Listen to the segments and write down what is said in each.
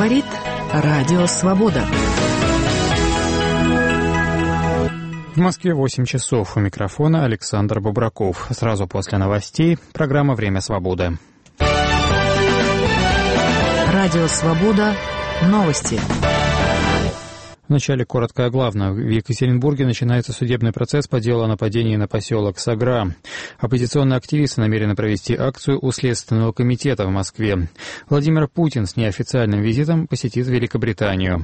Говорит Радио Свобода. В Москве 8 часов. У микрофона Александр Бобраков. Сразу после новостей программа «Время свободы». Радио Свобода. Новости. Вначале коротко о главном. В Екатеринбурге начинается судебный процесс по делу о нападении на поселок Сагра. Оппозиционные активисты намерены провести акцию у Следственного комитета в Москве. Владимир Путин с неофициальным визитом посетит Великобританию.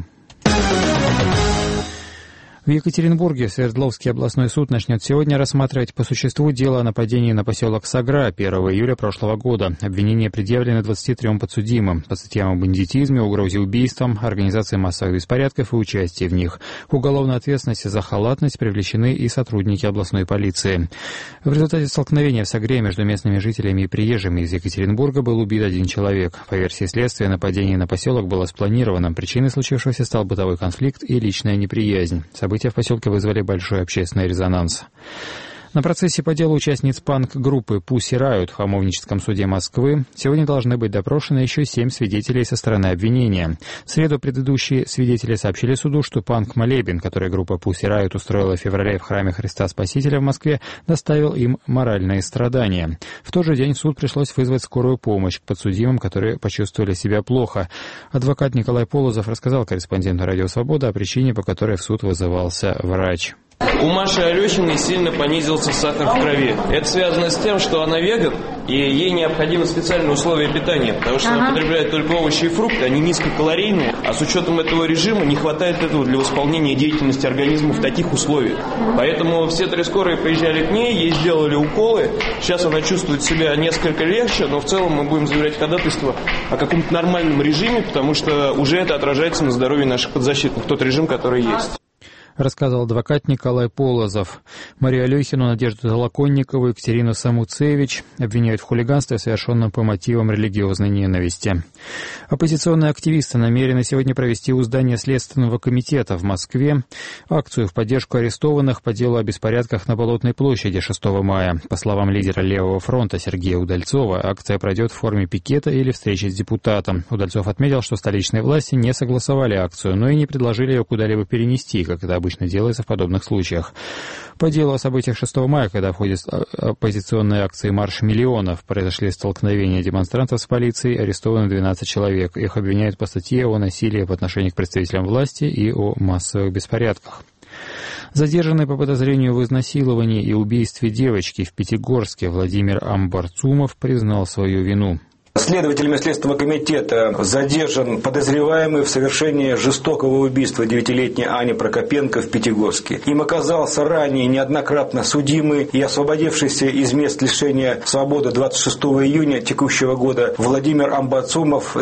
В Екатеринбурге Свердловский областной суд начнет сегодня рассматривать по существу дело о нападении на поселок Сагра 1 июля прошлого года. Обвинения предъявлены 23 подсудимым по статьям о бандитизме, угрозе убийством, организации массовых беспорядков и участии в них. К уголовной ответственности за халатность привлечены и сотрудники областной полиции. В результате столкновения в Сагре между местными жителями и приезжими из Екатеринбурга был убит 1 человек. По версии следствия, нападение на поселок было спланированным. Причиной случившегося стал бытовой конфликт и личная неприязнь. События в поселке вызвали большой общественный резонанс. На процессе по делу участниц панк-группы Pussy Riot в Хамовническом суде Москвы сегодня должны быть допрошены еще 7 свидетелей со стороны обвинения. В среду предыдущие свидетели сообщили суду, что панк-молебен, который группа Pussy Riot устроила в феврале в храме Христа Спасителя в Москве, доставил им моральные страдания. В тот же день в суд пришлось вызвать скорую помощь к подсудимым, которые почувствовали себя плохо. Адвокат Николай Полозов рассказал корреспонденту «Радио Свобода» о причине, по которой в суд вызывался врач. У Маши Алехиной сильно понизился сахар в крови. Это связано с тем, что она веган, и ей необходимы специальные условия питания, потому что она потребляет только овощи и фрукты, они низкокалорийные, а с учетом этого режима не хватает этого для восполнения деятельности организма в таких условиях. Поэтому все 3 скорые приезжали к ней, ей сделали уколы, сейчас она чувствует себя несколько легче, но в целом мы будем заявлять ходатайство о каком-то нормальном режиме, потому что уже это отражается на здоровье наших подзащитных, тот режим, который есть. Рассказал адвокат Николай Полозов. Марию Алехину, Надежду Толоконникову, Екатерину Самуцевич обвиняют в хулиганстве, совершенном по мотивам религиозной ненависти. Оппозиционные активисты намерены сегодня провести у здания Следственного комитета в Москве акцию в поддержку арестованных по делу о беспорядках на Болотной площади 6 мая. По словам лидера Левого фронта Сергея Удальцова, акция пройдет в форме пикета или встречи с депутатом. Удальцов отметил, что столичные власти не согласовали акцию, но и не предложили ее куда-либо перенести, как это обычно делается в подобных случаях. По делу о событиях 6 мая, когда в ходе оппозиционной акции «Марш миллионов» произошли столкновения демонстрантов с полицией, арестованы 12 человек. Их обвиняют по статье о насилии по отношению к представителям власти и о массовых беспорядках. Задержанный по подозрению в изнасиловании и убийстве девочки в Пятигорске Владимир Амбарцумов признал свою вину. Следователями Следственного комитета задержан подозреваемый в совершении жестокого убийства 9-летней Ани Прокопенко в Пятигорске. Им оказался ранее неоднократно судимый и освободившийся из мест лишения свободы 26 июня текущего года Владимир Амбарцумов,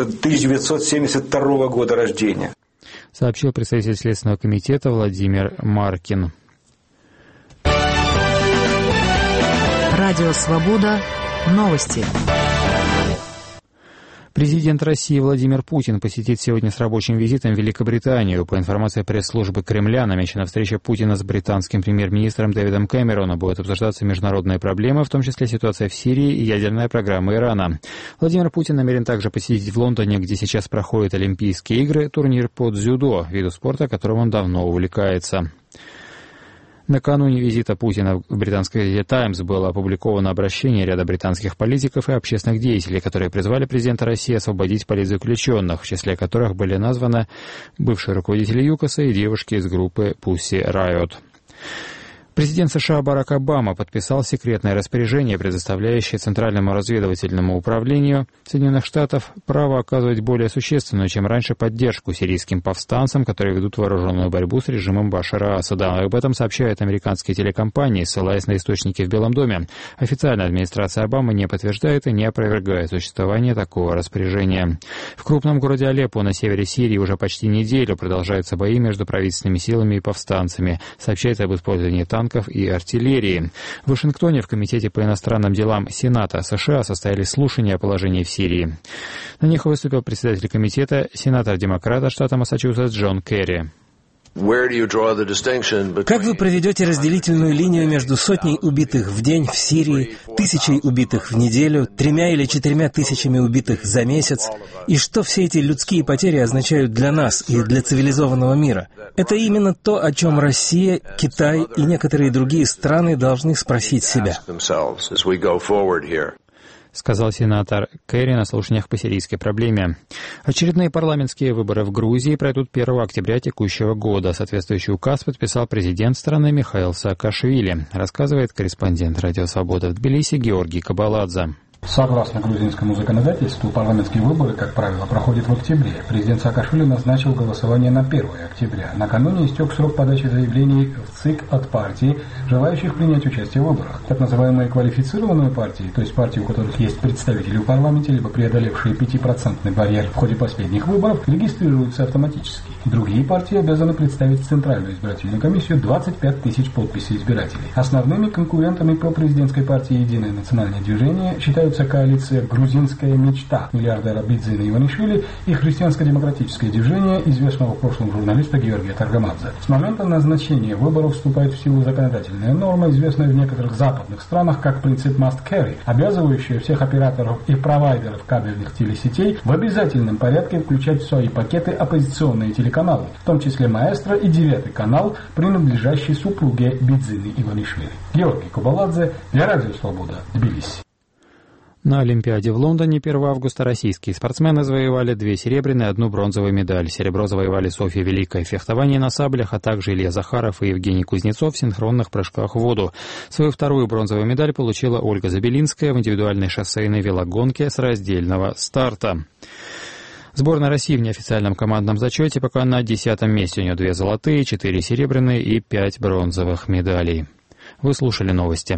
1972 года рождения. Сообщил представитель Следственного комитета Владимир Маркин. Радио Свобода. Новости. Президент России Владимир Путин посетит сегодня с рабочим визитом Великобританию. По информации пресс-службы Кремля, намечена встреча Путина с британским премьер-министром Дэвидом Кэмероном. Будут обсуждаться международные проблемы, в том числе ситуация в Сирии и ядерная программа Ирана. Владимир Путин намерен также посетить в Лондоне, где сейчас проходят Олимпийские игры, турнир по дзюдо, виду спорта, которым он давно увлекается. Накануне визита Путина в британской газете «Таймс» было опубликовано обращение ряда британских политиков и общественных деятелей, которые призвали президента России освободить политзаключенных, в числе которых были названы бывшие руководители ЮКОСа и девушки из группы Pussy Riot. Президент США Барак Обама подписал секретное распоряжение, предоставляющее Центральному разведывательному управлению Соединенных Штатов право оказывать более существенную, чем раньше, поддержку сирийским повстанцам, которые ведут вооруженную борьбу с режимом Башара Асада. Об этом сообщают американские телекомпании, ссылаясь на источники в Белом доме. Официальная администрация Обамы не подтверждает и не опровергает существование такого распоряжения. В крупном городе Алеппо на севере Сирии уже почти неделю продолжаются бои между правительственными силами и повстанцами. Сообщается об использовании танков и артиллерии. В Вашингтоне в Комитете по иностранным делам Сената США состоялись слушания о положении в Сирии. На них выступил председатель комитета, сенатор-демократ от штата Массачусетс Джон Керри. Как вы проведете разделительную линию между сотней убитых в день в Сирии, 1000 убитых в неделю, 3 или 4 тысячами убитых за месяц? И что все эти людские потери означают для нас и для цивилизованного мира? Это именно то, о чем Россия, Китай и некоторые другие страны должны спросить себя. Сказал сенатор Керри на слушаниях по сирийской проблеме. Очередные парламентские выборы в Грузии пройдут 1 октября текущего года. Соответствующий указ подписал президент страны Михаил Саакашвили, рассказывает корреспондент «Радио Свобода» в Тбилиси Георгий Кабаладзе. Согласно грузинскому законодательству, парламентские выборы, как правило, проходят в октябре. Президент Саакашвили назначил голосование на 1 октября. Накануне истек срок подачи заявлений в ЦИК от партий, желающих принять участие в выборах. Так называемые квалифицированные партии, то есть партии, у которых есть представители в парламенте, либо преодолевшие 5% барьер в ходе последних выборов, регистрируются автоматически. Другие партии обязаны представить в Центральную избирательную комиссию 25 тысяч подписей избирателей. Основными конкурентами по президентской партии «Единое национальное движение» считаются коалиция «Грузинская мечта» миллиардера Бидзина Иванишвили и христианско-демократическое движение известного в прошлом журналиста Георгия Таргамадзе. С момента назначения выборов вступает в силу законодательная норма, известная в некоторых западных странах как принцип must carry, обязывающая всех операторов и провайдеров кабельных телесетей в обязательном порядке включать в свои пакеты оппозиционные телеканалы, в том числе «Маэстро» и 9 канал, принадлежащий супруге Бидзины Иванишвили. Георгий Кабаладзе для Радио Свобода, Тбилиси. На Олимпиаде в Лондоне 1 августа российские спортсмены завоевали 2 серебряные и 1 бронзовую медаль. Серебро завоевали Софья Великая в фехтовании на саблях, а также Илья Захаров и Евгений Кузнецов в синхронных прыжках в воду. Свою 2-ю бронзовую медаль получила Ольга Забелинская в индивидуальной шоссейной велогонке с раздельного старта. Сборная России в неофициальном командном зачете пока на 10-м месте. У нее 2 золотые, 4 серебряные и 5 бронзовых медалей. Вы слушали новости.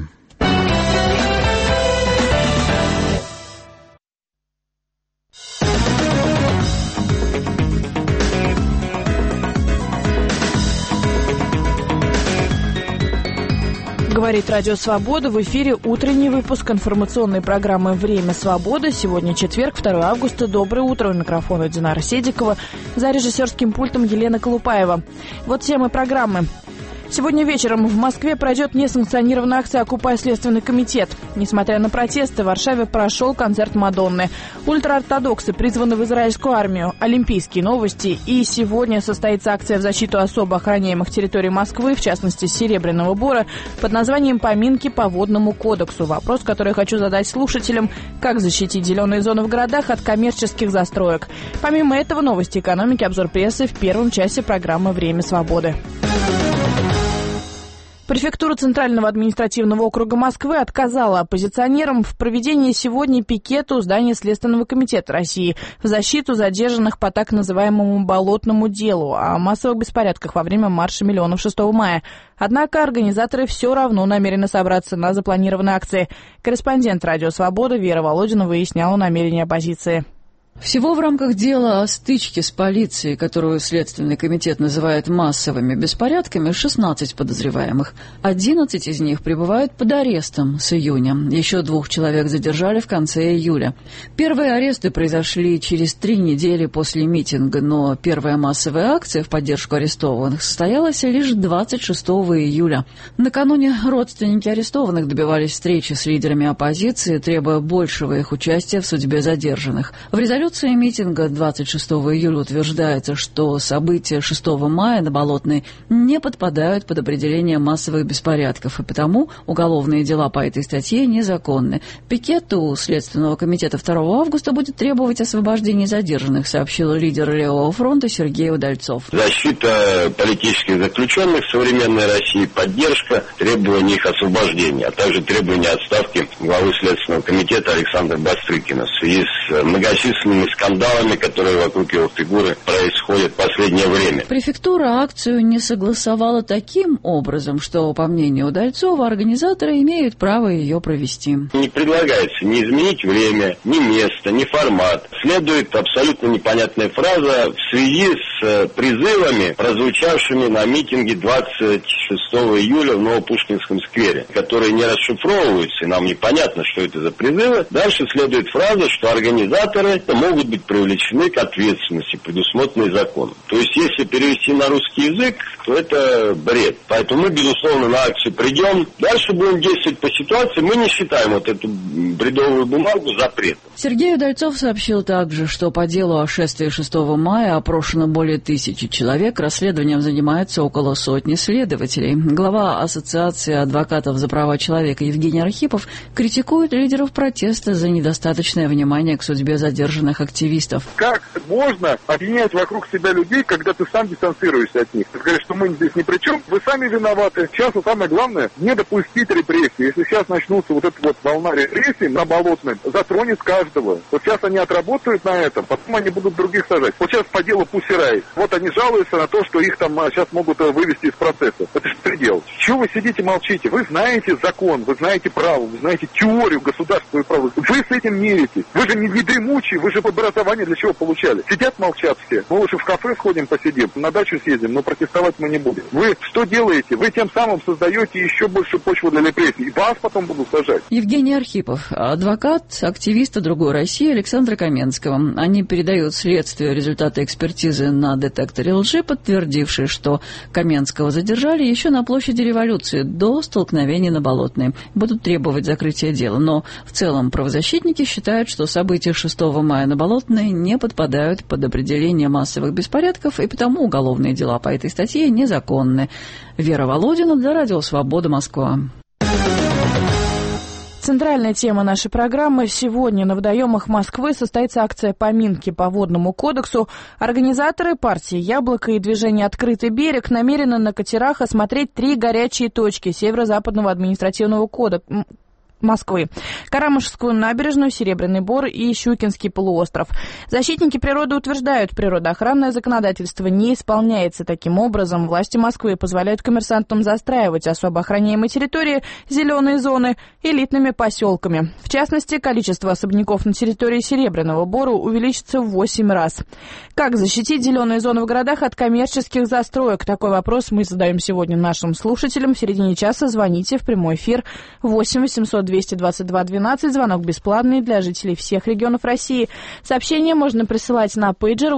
Говорит Радио Свобода. В эфире утренний выпуск информационной программы «Время свободы». Сегодня четверг, 2 августа. Доброе утро. У микрофона Динара Седикова. За режиссерским пультом Елена Колупаева. Вот темы программы. Сегодня вечером в Москве пройдет несанкционированная акция «Оккупай Следственный комитет». Несмотря на протесты, в Варшаве прошел концерт Мадонны. Ультраортодоксы призваны в израильскую армию. Олимпийские новости. И сегодня состоится акция в защиту особо охраняемых территорий Москвы, в частности Серебряного Бора, под названием «Поминки по водному кодексу». Вопрос, который я хочу задать слушателям: как защитить зеленые зоны в городах от коммерческих застроек? Помимо этого, новости экономики, обзор прессы в первом часе программы «Время свободы». Префектура Центрального административного округа Москвы отказала оппозиционерам в проведении сегодня пикета у здания Следственного комитета России в защиту задержанных по так называемому болотному делу о массовых беспорядках во время марша миллионов 6 мая. Однако организаторы все равно намерены собраться на запланированной акции. Корреспондент «Радио Свобода» Вера Володина выясняла намерения оппозиции. Всего в рамках дела о стычке с полицией, которую Следственный комитет называет массовыми беспорядками, 16 подозреваемых. 11 из них пребывают под арестом с июня. Еще 2 человек задержали в конце июля. Первые аресты произошли через 3 недели после митинга, но первая массовая акция в поддержку арестованных состоялась лишь 26 июля. Накануне родственники арестованных добивались встречи с лидерами оппозиции, требуя большего их участия в судьбе задержанных. В резолюции митинга 26 июля утверждается, что события 6 мая на Болотной не подпадают под определение массовых беспорядков, и потому уголовные дела по этой статье незаконны. Пикет у Следственного комитета 2 августа будет требовать освобождения задержанных, сообщил лидер Левого фронта Сергей Удальцов. Защита политических заключенных в современной России, поддержка требований их освобождения, а также требования отставки главы Следственного комитета Александра Бастрыкина в связи с многочисленными скандалами, которые вокруг его фигуры происходят в последнее время. Префектура акцию не согласовала таким образом, что, по мнению Удальцова, организаторы имеют право ее провести. Не предлагается ни изменить время, ни место, ни формат. Следует абсолютно непонятная фраза в связи с призывами, прозвучавшими на митинге 26 июля в Новопушкинском сквере, которые не расшифровываются, и нам непонятно, что это за призывы. Дальше следует фраза, что организаторы могут быть привлечены к ответственности, предусмотренной законом. То есть, если перевести на русский язык, то это бред. Поэтому мы, безусловно, на акцию придем. Дальше будем действовать по ситуации. Мы не считаем вот эту бредовую бумагу запретом. Сергей Удальцов сообщил также, что по делу о шествии 6 мая опрошено более 1000 человек. Расследованием занимается около сотни следователей. Глава Ассоциации адвокатов за права человека Евгений Архипов критикует лидеров протеста за недостаточное внимание к судьбе задержанных активистов. Как можно объединять вокруг себя людей, когда ты сам дистанцируешься от них? Ты говоришь, что мы здесь ни при чем, вы сами виноваты. Сейчас самое главное не допустить репрессий. Если сейчас начнутся вот эта вот волна репрессий на Болотной, затронет каждого. Вот сейчас они отработают на этом, потом они будут других сажать. Вот сейчас по делу Pussy Riot. Вот они жалуются на то, что их там сейчас могут вывести из процесса. Это же предел. Чего вы сидите, молчите? Вы знаете закон, вы знаете право, вы знаете теорию государственного права. Вы с этим миритесь. Вы же не дремучие, вы же образование для чего получали? Сидят, молчат все. Мы лучше в кафе сходим, посидим, на дачу съездим, но протестовать мы не будем. Вы что делаете? Вы тем самым создаете еще больше почву для репрессий. И вас потом будут сажать. Евгений Архипов, адвокат, активиста «Другой России» Александра Каменского. Они передают следствию результаты экспертизы на детекторе лжи, подтвердившие, что Каменского задержали еще на площади Революции до столкновения на Болотной. Будут требовать закрытия дела. Но в целом правозащитники считают, что события 6 мая на Болотной не подпадают под определение массовых беспорядков, и потому уголовные дела по этой статье незаконны. Вера Володина для Радио Свобода, Москва. Центральная тема нашей программы. Сегодня на водоемах Москвы состоится акция поминки по Водному кодексу. Организаторы партии «Яблоко» и движение «Открытый берег» намерены на катерах осмотреть 3 горячие точки Северо-Западного административного кодекса Москвы: Карамышевскую набережную, Серебряный Бор и Щукинский полуостров. Защитники природы утверждают, природоохранное законодательство не исполняется. Таким образом, власти Москвы позволяют коммерсантам застраивать особо охраняемые территории, зеленые зоны, элитными поселками. В частности, количество особняков на территории Серебряного Бора увеличится в 8 раз. Как защитить зеленые зоны в городах от коммерческих застроек? Такой вопрос мы задаем сегодня нашим слушателям. В середине часа звоните в прямой эфир 8 800 222 12, звонок бесплатный для жителей всех регионов России. Сообщения можно присылать на пейджер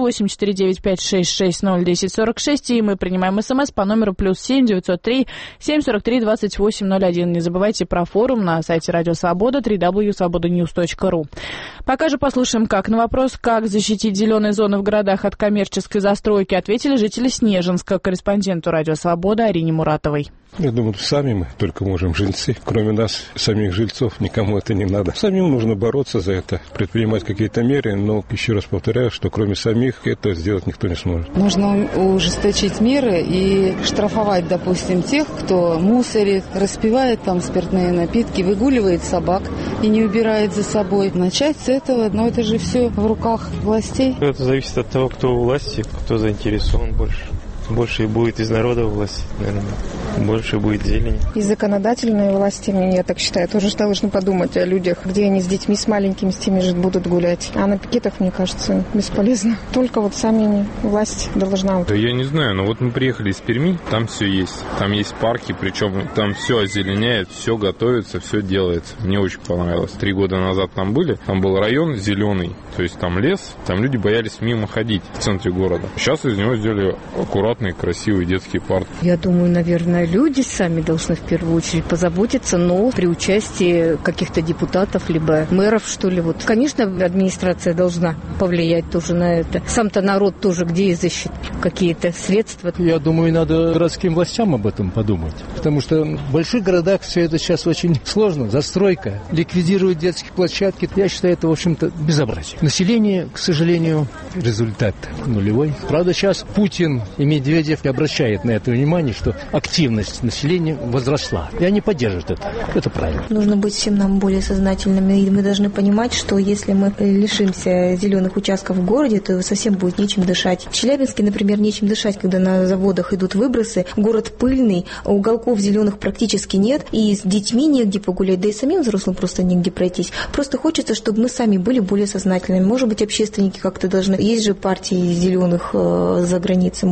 8495-660-1046, и мы принимаем смс по номеру +7 903 743 2801. Не забывайте про форум на сайте Радио Свобода www.svobodanews.ru. Пока же послушаем, как на вопрос, как защитить зеленые зоны в городах от коммерческой застройки, ответили жители Снежинска, корреспонденту Радио Свобода Арине Муратовой. Я думаю, сами мы только можем, жильцы. Кроме нас, самих жильцов, никому это не надо. Самим нужно бороться за это, предпринимать какие-то меры, но еще раз повторяю, что кроме самих это сделать никто не сможет. Нужно ужесточить меры и штрафовать, допустим, тех, кто мусорит, распивает там спиртные напитки, выгуливает собак и не убирает за собой. Начать с этого, но это же все в руках властей. Это зависит от того, кто у власти, кто заинтересован больше. Больше и будет из народа власти, наверное. Больше будет зелени. И законодательные власти, я так считаю, тоже должны подумать о людях, где они с детьми, с маленькими, с теми же будут гулять. А на пикетах, мне кажется, бесполезно. Только вот сами власть должна. Да я не знаю, но вот мы приехали из Перми, там все есть. Там есть парки, причем там все озеленяет, все готовится, все делается. Мне очень понравилось. 3 года назад там были, там был район зеленый, то есть там лес, там люди боялись мимо ходить в центре города. Сейчас из него сделали аккуратный, красивый детский парк. Я думаю, наверное, люди сами должны в первую очередь позаботиться, но при участии каких-то депутатов, либо мэров, что ли. Вот, конечно, администрация должна повлиять тоже на это. Сам-то народ тоже где изыщет какие-то средства. Я думаю, надо городским властям об этом подумать. Потому что в больших городах все это сейчас очень сложно. Застройка, ликвидировать детские площадки. Я считаю, это, в общем-то, безобразие. Население, к сожалению, результат нулевой. Правда, сейчас Путин и Медведев обращает на это внимание, что активность населения возросла. И они поддерживают это. Это правильно. Нужно быть всем нам более сознательными. И мы должны понимать, что если мы лишимся зеленых участков в городе, то совсем будет нечем дышать. В Челябинске, например, нечем дышать, когда на заводах идут выбросы. Город пыльный, уголков зеленых практически нет. И с детьми негде погулять, да и самим взрослым просто негде пройтись. Просто хочется, чтобы мы сами были более сознательными. Может быть, общественники как-то должны... Есть же партии зеленых за границей. Может быть, нам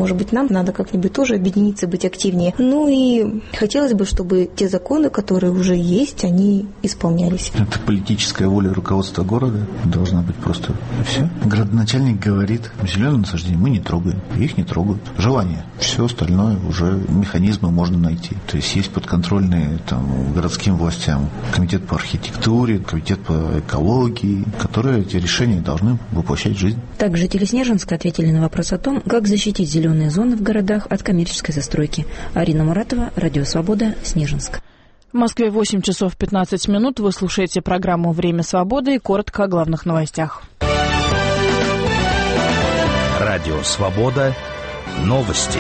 нам надо как-нибудь тоже объединиться, быть активнее. Ну и хотелось бы, чтобы те законы, которые уже есть, они исполнялись. Это политическая воля руководства города должна быть просто. И все. Градоначальник говорит, зеленые насаждения мы не трогаем, их не трогают. Желание. Все остальное уже механизмы можно найти. То есть подконтрольные городским властям комитет по архитектуре, комитет по экологии, которые эти решения должны воплощать в жизнь. Так жители Снежинска ответили на вопрос о том, как защитить зеленые зоны в городах от коммерческой застройки. Арина Муратова, Радио Свобода, Снежинск. В Москве 8 часов 15 минут. Вы слушаете программу «Время свободы» и коротко о главных новостях. Радио Свобода. Новости.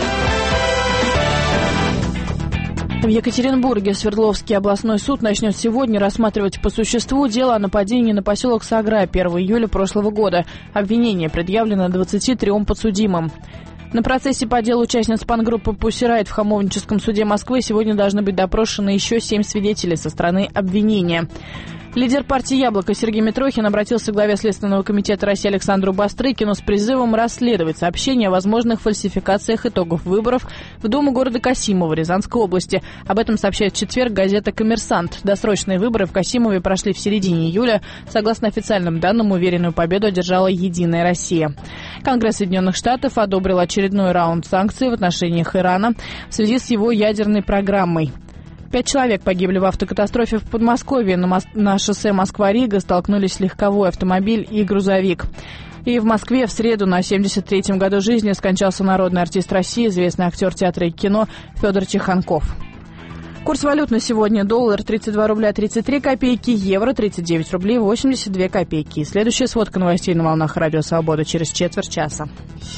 В Екатеринбурге Свердловский областной суд начнет сегодня рассматривать по существу дело о нападении на поселок Сагра 1 июля прошлого года. Обвинение предъявлено 23 подсудимым. На процессе по делу участниц панк-группы «Пусси Райт» в Хамовническом суде Москвы сегодня должны быть допрошены еще 7 свидетелей со стороны обвинения. Лидер партии «Яблоко» Сергей Митрохин обратился к главе Следственного комитета России Александру Бастрыкину с призывом расследовать сообщения о возможных фальсификациях итогов выборов в Думу города Касимово Рязанской области. Об этом сообщает в четверг газета «Коммерсант». Досрочные выборы в Касимове прошли в середине июля. Согласно официальным данным, уверенную победу одержала «Единая Россия». Конгресс Соединенных Штатов одобрил очередной раунд санкций в отношениях Ирана в связи с его ядерной программой. 5 человек погибли в автокатастрофе в Подмосковье. На шоссе Москва-Рига столкнулись легковой автомобиль и грузовик. И в Москве в среду на 73-м году жизни скончался народный артист России, известный актер театра и кино Федор Чеханков. Курс валют на сегодня: доллар 32 рубля 33 копейки, евро 39 рублей 82 копейки. Следующая сводка новостей на волнах Радио Свобода через четверть часа.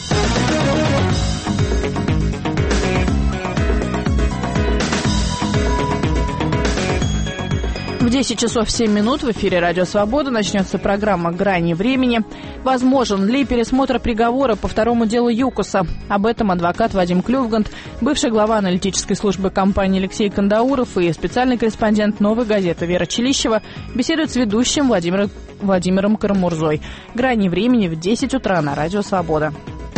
В 10 часов 7 минут в эфире «Радио Свобода» начнется программа «Грани времени». Возможен ли пересмотр приговора по второму делу ЮКОСа? Об этом адвокат Вадим Клювгант, бывший глава аналитической службы компании Алексей Кандауров и специальный корреспондент «Новой газеты» Вера Челищева беседуют с ведущим Владимиром Карамурзой. «Грани времени» в 10 утра на «Радио Свобода».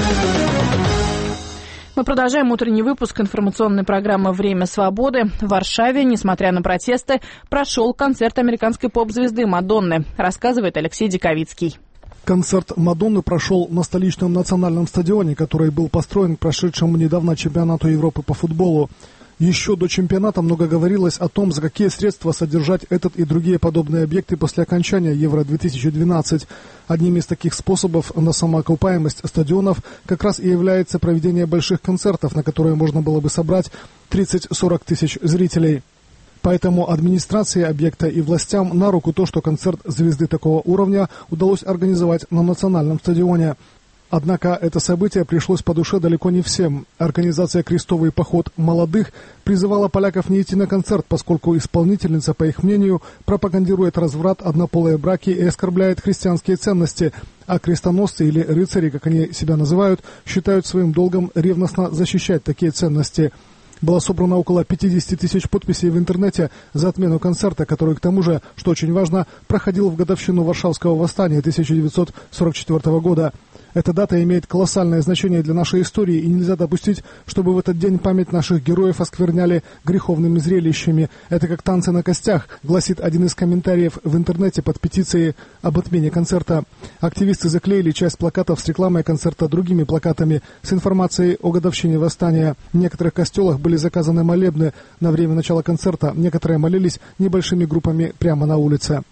Мы продолжаем утренний выпуск информационной программы «Время свободы». В Варшаве, несмотря на протесты, прошел концерт американской поп-звезды Мадонны, рассказывает Алексей Диковицкий. Концерт Мадонны прошел на столичном национальном стадионе, который был построен к прошедшему недавно чемпионату Европы по футболу. Еще до чемпионата много говорилось о том, за какие средства содержать этот и другие подобные объекты после окончания Евро-2012. Одним из таких способов на самоокупаемость стадионов как раз и является проведение больших концертов, на которые можно было бы собрать 30-40 тысяч зрителей. Поэтому администрации объекта и властям на руку то, что концерт звезды такого уровня удалось организовать на национальном стадионе. Однако это событие пришлось по душе далеко не всем. Организация «Крестовый поход молодых» призывала поляков не идти на концерт, поскольку исполнительница, по их мнению, пропагандирует разврат, однополые браки и оскорбляет христианские ценности, а крестоносцы или рыцари, как они себя называют, считают своим долгом ревностно защищать такие ценности. Было собрано около 50 тысяч подписей в интернете за отмену концерта, который, к тому же, что очень важно, проходил в годовщину Варшавского восстания 1944 года. Эта дата имеет колоссальное значение для нашей истории, и нельзя допустить, чтобы в этот день память наших героев оскверняли греховными зрелищами. Это как танцы на костях, гласит один из комментариев в интернете под петицией об отмене концерта. Активисты заклеили часть плакатов с рекламой концерта другими плакатами с информацией о годовщине восстания. В некоторых костелах были заказаны молебны на время начала концерта. Некоторые молились небольшими группами прямо на улице.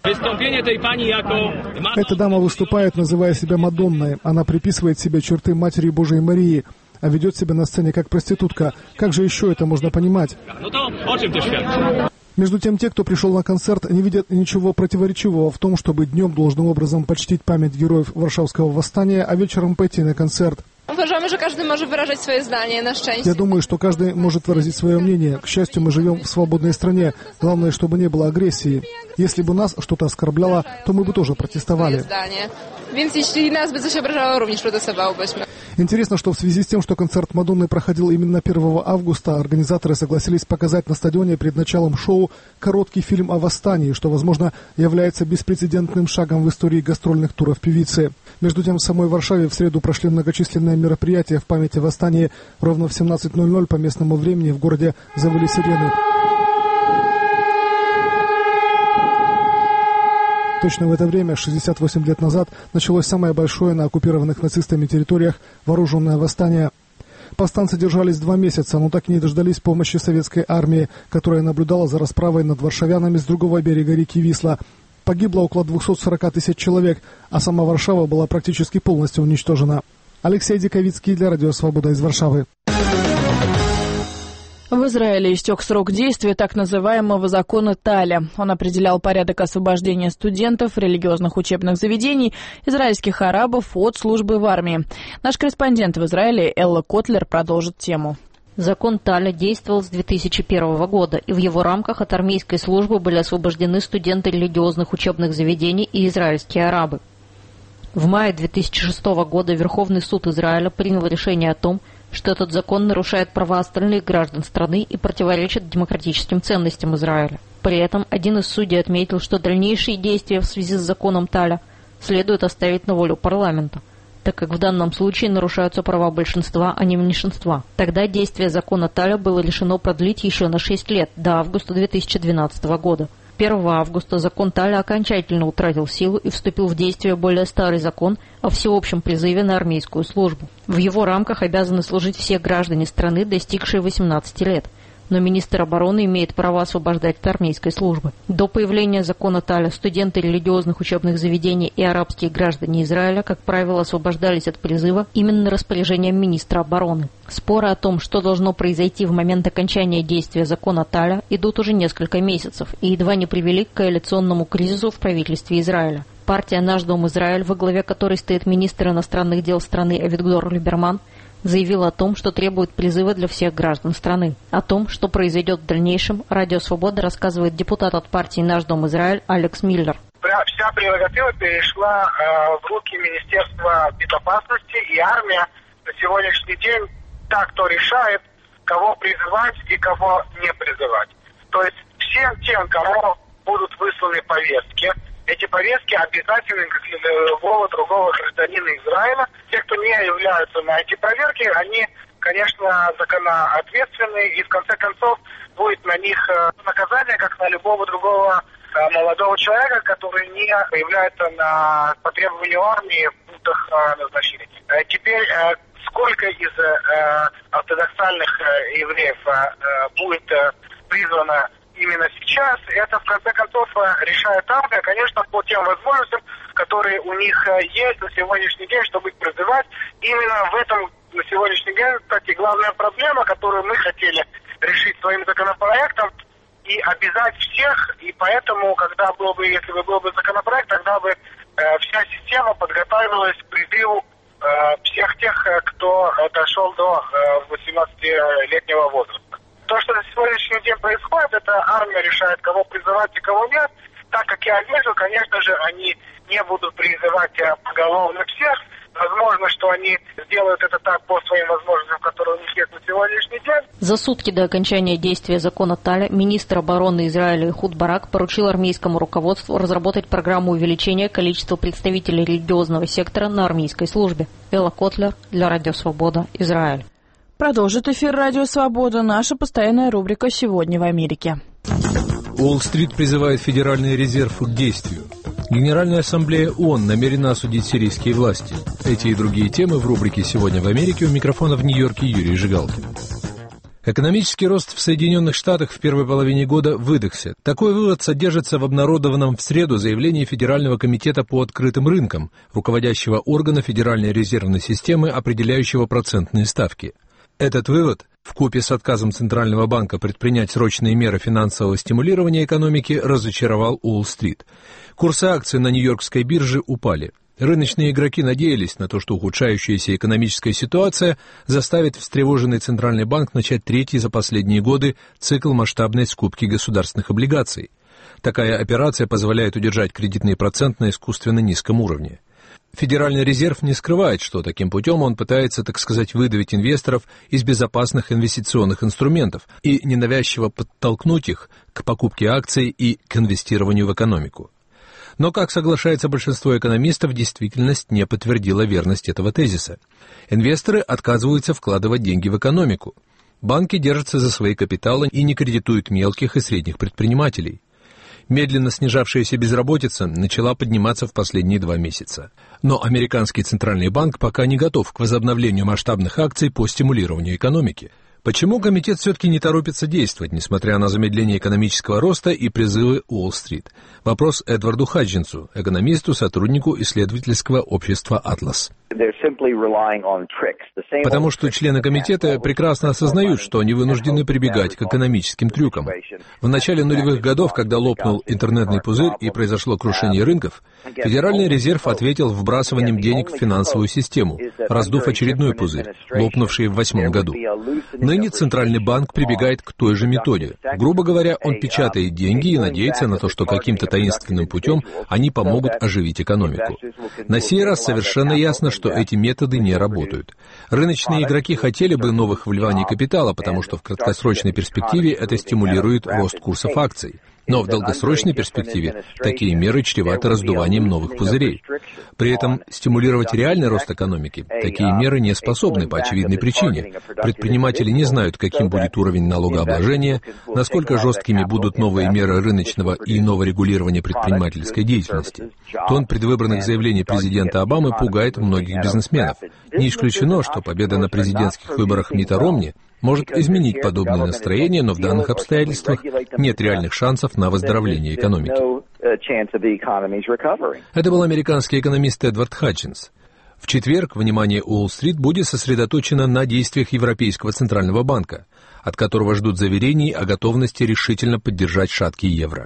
Эта дама выступает, называя себя Мадонной. Она приписывает себе черты Матери Божией Марии, а ведет себя на сцене как проститутка. Как же еще это можно понимать? Между тем, те, кто пришел на концерт, не видят ничего противоречивого в том, чтобы днем должным образом почтить память героев Варшавского восстания, а вечером пойти на концерт. Uważamy, że każdy może wyrażać swoje zdanie, na szczęście. Я думаю, что каждый может выразить свое мнение. К счастью, мы живем в свободной стране. Главное, чтобы не было агрессии. Если бы нас что-то оскорбляло, то мы бы тоже протестовали. Więc jeśli nas by coś obrażało, również protestowałbyśmy. Интересно, что в связи с тем, что концерт Мадонны проходил именно 1 августа, организаторы согласились показать на стадионе перед началом шоу короткий фильм о восстании, что, возможно, является беспрецедентным шагом в истории гастрольных туров певицы. Между тем, в самой Варшаве в среду прошли многочисленные мероприятие в память о восстании. Ровно в 17:00 по местному времени в городе завыли сирены. Точно в это время, 68 лет назад, началось самое большое на оккупированных нацистами территориях вооруженное восстание. Повстанцы держались 2 месяца, но так и не дождались помощи советской армии, которая наблюдала за расправой над варшавянами с другого берега реки Висла. Погибло около 240 тысяч человек, а сама Варшава была практически полностью уничтожена. Алексей Диковицкий для Радио Свобода из Варшавы. В Израиле истек срок действия так называемого закона Таля. Он определял порядок освобождения студентов, религиозных учебных заведений, израильских арабов от службы в армии. Наш корреспондент в Израиле Элла Котлер продолжит тему. Закон Таля действовал с 2001 года, и в его рамках от армейской службы были освобождены студенты религиозных учебных заведений и израильские арабы. В мае 2006 года Верховный суд Израиля принял решение о том, что этот закон нарушает права остальных граждан страны и противоречит демократическим ценностям Израиля. При этом один из судей отметил, что дальнейшие действия в связи с законом Таля следует оставить на волю парламента, так как в данном случае нарушаются права большинства, а не меньшинства. Тогда действие закона Таля было решено продлить еще на 6 лет, до августа 2012 года. 1 августа закон Таля окончательно утратил силу и вступил в действие более старый закон о всеобщем призыве на армейскую службу. В его рамках обязаны служить все граждане страны, достигшие 18 лет. Но министр обороны имеет право освобождать от армейской службы. До появления закона Таля студенты религиозных учебных заведений и арабские граждане Израиля, как правило, освобождались от призыва именно распоряжением министра обороны. Споры о том, что должно произойти в момент окончания действия закона Таля, идут уже несколько месяцев и едва не привели к коалиционному кризису в правительстве Израиля. Партия «Наш дом Израиль», во главе которой стоит министр иностранных дел страны Авигдор Либерман, заявил о том, что требует призыва для всех граждан страны. О том, что произойдет в дальнейшем, Радио Свобода рассказывает депутат от партии «Наш дом Израиль» Алекс Миллер. Вся прерогатива перешла в руки Министерства безопасности, и армия на сегодняшний день так кто решает, кого призывать и кого не призывать. То есть всем тем, кому будут высланы повестки, эти повестки обязательны как для любого другого гражданина Израиля. Те, кто не являются на эти проверки, они, конечно, законоответственны, и в конце концов будет на них наказание, как на любого другого молодого человека, который не появляется по требованию армии в пунктах назначения. Теперь, сколько из ортодоксальных евреев будет призвано именно сейчас, это в конце концов решает армия, конечно, по тем возможностям, которые у них есть на сегодняшний день, чтобы их призывать. Именно в этом на сегодняшний день, кстати, главная проблема, которую мы хотели решить своим законопроектом и обязать всех. И поэтому, если бы был бы законопроект, тогда бы вся система подготовилась к призыву всех тех, кто дошел до 18-летнего возраста. То, что на сегодняшний день происходит, это армия решает, кого призывать и кого нет. Так как я вижу, конечно же, они не будут призывать поголовно всех. Возможно, что они сделают это так по своим возможностям, которые у них есть на сегодняшний день. За сутки до окончания действия закона Таля министр обороны Израиля Эхуд Барак поручил армейскому руководству разработать программу увеличения количества представителей религиозного сектора на армейской службе. Элла Котлер для Радио Свобода, Израиль. Продолжит эфир Радио Свобода наша постоянная рубрика «Сегодня в Америке». Уолл-стрит призывает Федеральный резерв к действию. Генеральная ассамблея ООН намерена осудить сирийские власти. Эти и другие темы в рубрике «Сегодня в Америке». У микрофона в Нью-Йорке Юрий Жигалкин. Экономический рост в Соединенных Штатах в первой половине года выдохся. Такой вывод содержится в обнародованном в среду заявлении Федерального комитета по открытым рынкам, руководящего органа Федеральной резервной системы, определяющего процентные ставки. Этот вывод, вкупе с отказом Центрального банка предпринять срочные меры финансового стимулирования экономики, разочаровал Уолл-стрит. Курсы акций на Нью-Йоркской бирже упали. Рыночные игроки надеялись на то, что ухудшающаяся экономическая ситуация заставит встревоженный Центральный банк начать третий за последние годы цикл масштабной скупки государственных облигаций. Такая операция позволяет удержать кредитный процент на искусственно низком уровне. Федеральный резерв не скрывает, что таким путем он пытается, так сказать, выдавить инвесторов из безопасных инвестиционных инструментов и ненавязчиво подтолкнуть их к покупке акций и к инвестированию в экономику. Но, как соглашается большинство экономистов, действительность не подтвердила верность этого тезиса. Инвесторы отказываются вкладывать деньги в экономику. Банки держатся за свои капиталы и не кредитуют мелких и средних предпринимателей. Медленно снижавшаяся безработица начала подниматься в последние 2 месяца. Но американский центральный банк пока не готов к возобновлению масштабных акций по стимулированию экономики. Почему комитет все-таки не торопится действовать, несмотря на замедление экономического роста и призывы Уолл-стрит? Вопрос Эдварду Хаджинсу, экономисту, сотруднику исследовательского общества «Атлас». Потому что члены комитета прекрасно осознают, что они вынуждены прибегать к экономическим трюкам. В начале нулевых годов, когда лопнул интернетный пузырь и произошло крушение рынков, Федеральный резерв ответил вбрасыванием денег в финансовую систему, раздув очередной пузырь, лопнувший в 2008 году. Ныне Центральный банк прибегает к той же методе. Грубо говоря, он печатает деньги и надеется на то, что каким-то таинственным путем они помогут оживить экономику. На сей раз совершенно ясно, что эти методы не работают. Рыночные игроки хотели бы новых вливаний капитала, потому что в краткосрочной перспективе это стимулирует рост курсов акций. Но в долгосрочной перспективе такие меры чреваты раздуванием новых пузырей. При этом стимулировать реальный рост экономики такие меры не способны по очевидной причине. Предприниматели не знают, каким будет уровень налогообложения, насколько жесткими будут новые меры рыночного и иного регулирования предпринимательской деятельности. Тон предвыборных заявлений президента Обамы пугает многих бизнесменов. Не исключено, что победа на президентских выборах Митта Ромни может изменить подобное настроение, но в данных обстоятельствах нет реальных шансов на выздоровление экономики. Это был американский экономист Эдвард Хаджинс. В четверг внимание Уолл-стрит будет сосредоточено на действиях Европейского центрального банка, от которого ждут заверений о готовности решительно поддержать шаткий евро.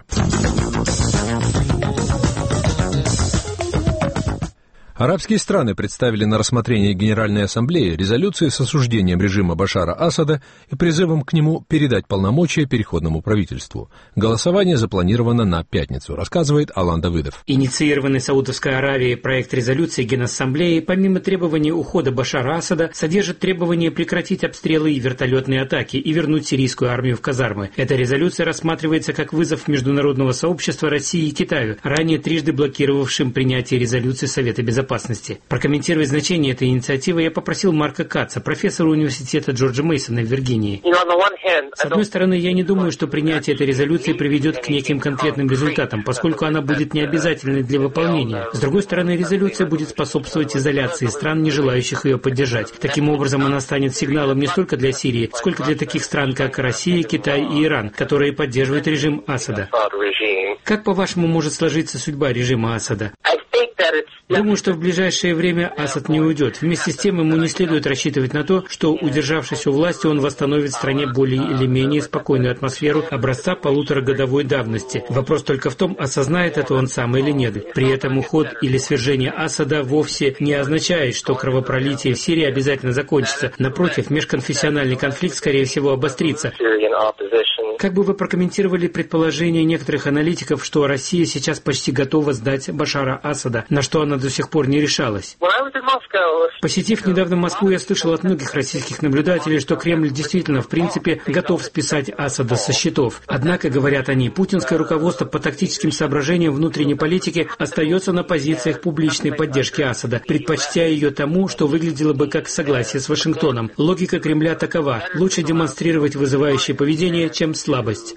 Арабские страны представили на рассмотрение Генеральной Ассамблеи резолюции с осуждением режима Башара Асада и призывом к нему передать полномочия переходному правительству. Голосование запланировано на пятницу, рассказывает Алан Давыдов. Инициированный Саудовской Аравией проект резолюции Генассамблеи, помимо требования ухода Башара Асада, содержит требование прекратить обстрелы и вертолетные атаки и вернуть сирийскую армию в казармы. Эта резолюция рассматривается как вызов международного сообщества России и Китаю, ранее трижды блокировавшим принятие резолюции Совета Безопасности. Прокомментировать значение этой инициативы я попросил Марка Катца, профессора университета Джорджа Мейсона в Виргинии. С одной стороны, я не думаю, что принятие этой резолюции приведет к неким конкретным результатам, поскольку она будет необязательной для выполнения. С другой стороны, резолюция будет способствовать изоляции стран, не желающих ее поддержать. Таким образом, она станет сигналом не столько для Сирии, сколько для таких стран, как Россия, Китай и Иран, которые поддерживают режим Асада. Как, по-вашему, может сложиться судьба режима Асада? Думаю, что в ближайшее время Асад не уйдет. Вместе с тем, ему не следует рассчитывать на то, что, удержавшись у власти, он восстановит в стране более или менее спокойную атмосферу образца полуторагодовой давности. Вопрос только в том, осознает это он сам или нет. При этом уход или свержение Асада вовсе не означает, что кровопролитие в Сирии обязательно закончится. Напротив, межконфессиональный конфликт, скорее всего, обострится. Как бы вы прокомментировали предположение некоторых аналитиков, что Россия сейчас почти готова сдать Башара Асада, на что она до сих пор не решалась? Посетив недавно Москву, я слышал от многих российских наблюдателей, что Кремль действительно, в принципе, готов списать Асада со счетов. Однако, говорят они, путинское руководство по тактическим соображениям внутренней политики остается на позициях публичной поддержки Асада, предпочтя ее тому, что выглядело бы как согласие с Вашингтоном. Логика Кремля такова: лучше демонстрировать вызывающее поведение, чем слабость.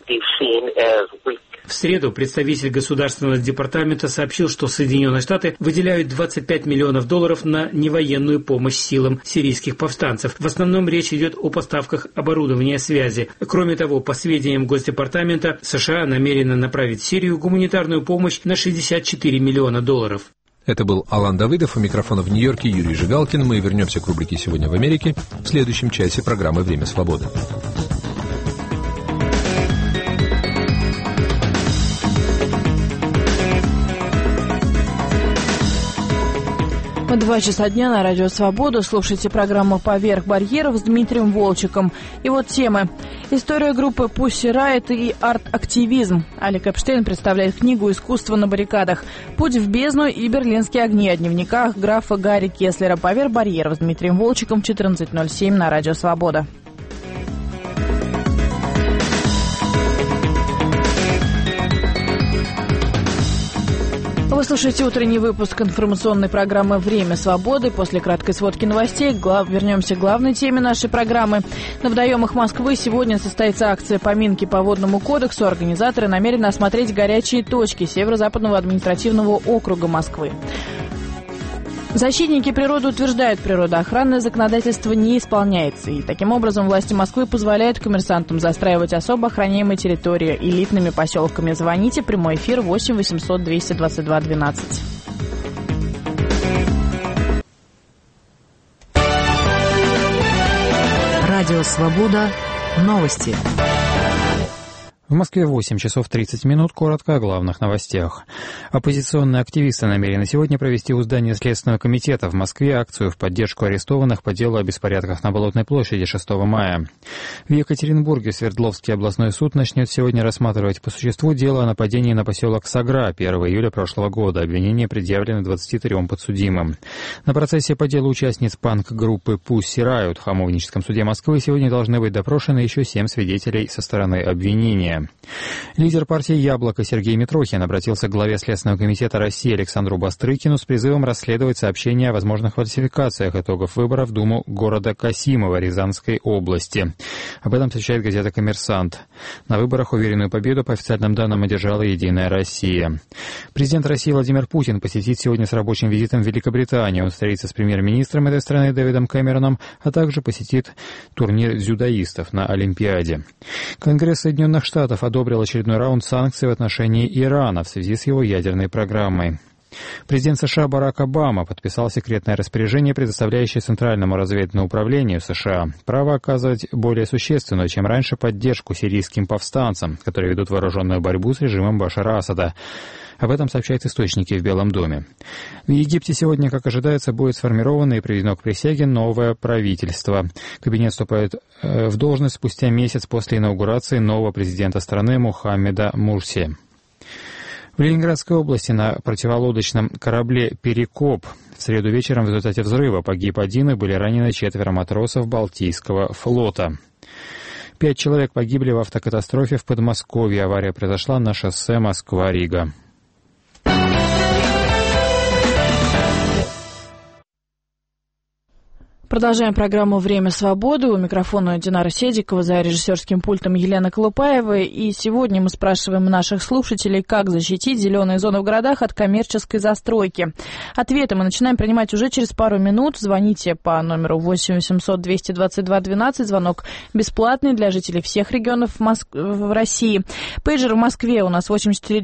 В среду представитель Государственного департамента сообщил, что Соединенные Штаты выделяют $25 миллионов на невоенную помощь силам сирийских повстанцев. В основном речь идет о поставках оборудования связи. Кроме того, по сведениям Госдепартамента, США намерены направить в Сирию гуманитарную помощь на $64 миллиона. Это был Алан Давыдов, у микрофона в Нью-Йорке Юрий Жигалкин. Мы вернемся к рубрике «Сегодня в Америке» в следующем часе программы «Время свободы». 2 часа дня на Радио Свобода. Слушайте программу «Поверх барьеров» с Дмитрием Волчиком. И вот темы. История группы Pussy Riot и арт-активизм. Алек Эпштейн представляет книгу «Искусство на баррикадах. Путь в бездну» и «Берлинские огни» о дневниках графа Гарри Кеслера. «Поверх барьеров» с Дмитрием Волчиком, 14:07 на Радио Свобода. Вы слушаете утренний выпуск информационной программы «Время свободы». После краткой сводки новостей вернемся к главной теме нашей программы. На водоемах Москвы сегодня состоится акция поминки по Водному кодексу. Организаторы намерены осмотреть горячие точки Северо-Западного административного округа Москвы. Защитники природы утверждают, природоохранное законодательство не исполняется. И таким образом власти Москвы позволяют коммерсантам застраивать особо охраняемые территории элитными поселками. Звоните, прямой эфир 8 800 222 12. Радио «Свобода». Новости. В Москве 8 часов 30 минут. Коротко о главных новостях. Оппозиционные активисты намерены сегодня провести у здания Следственного комитета в Москве акцию в поддержку арестованных по делу о беспорядках на Болотной площади 6 мая. В Екатеринбурге Свердловский областной суд начнет сегодня рассматривать по существу дело о нападении на поселок Сагра 1 июля прошлого года. Обвинения предъявлены 23 подсудимым. На процессе по делу участниц панк-группы Pussy Riot в Хамовническом суде Москвы сегодня должны быть допрошены еще 7 свидетелей со стороны обвинения. Лидер партии «Яблоко» Сергей Митрохин обратился к главе Следственного комитета России Александру Бастрыкину с призывом расследовать сообщения о возможных фальсификациях итогов выборов в Думу города Касимова Рязанской области. Об этом сообщает газета «Коммерсант». На выборах уверенную победу по официальным данным одержала «Единая Россия». Президент России Владимир Путин посетит сегодня с рабочим визитом Великобританию. Он встретится с премьер-министром этой страны Дэвидом Кэмероном, а также посетит турнир дзюдоистов на Олимпиаде. Конгресс Соединенных Штатов одобрил очередной раунд санкций в отношении Ирана в связи с его ядерной программой. Президент США Барак Обама подписал секретное распоряжение, предоставляющее Центральному разведывательному управлению США право оказывать более существенную, чем раньше, поддержку сирийским повстанцам, которые ведут вооруженную борьбу с режимом Башара Асада. Об этом сообщают источники в Белом доме. В Египте сегодня, как ожидается, будет сформировано и приведено к присяге новое правительство. Кабинет вступает в должность спустя месяц после инаугурации нового президента страны Мухаммеда Мурси. В Ленинградской области на противолодочном корабле «Перекоп» в среду вечером в результате взрыва погиб один и были ранены 4 матросов Балтийского флота. 5 человек погибли в автокатастрофе в Подмосковье. Авария произошла на шоссе Москва-Рига. Продолжаем программу «Время свободы». У микрофона Динара Седикова, за режиссерским пультом Елена Колупаева. И сегодня мы спрашиваем наших слушателей, как защитить зеленые зоны в городах от коммерческой застройки. Ответы мы начинаем принимать уже через пару минут. Звоните по номеру 8 800 222 12. Звонок бесплатный для жителей всех регионов в России. Пейджер в Москве у нас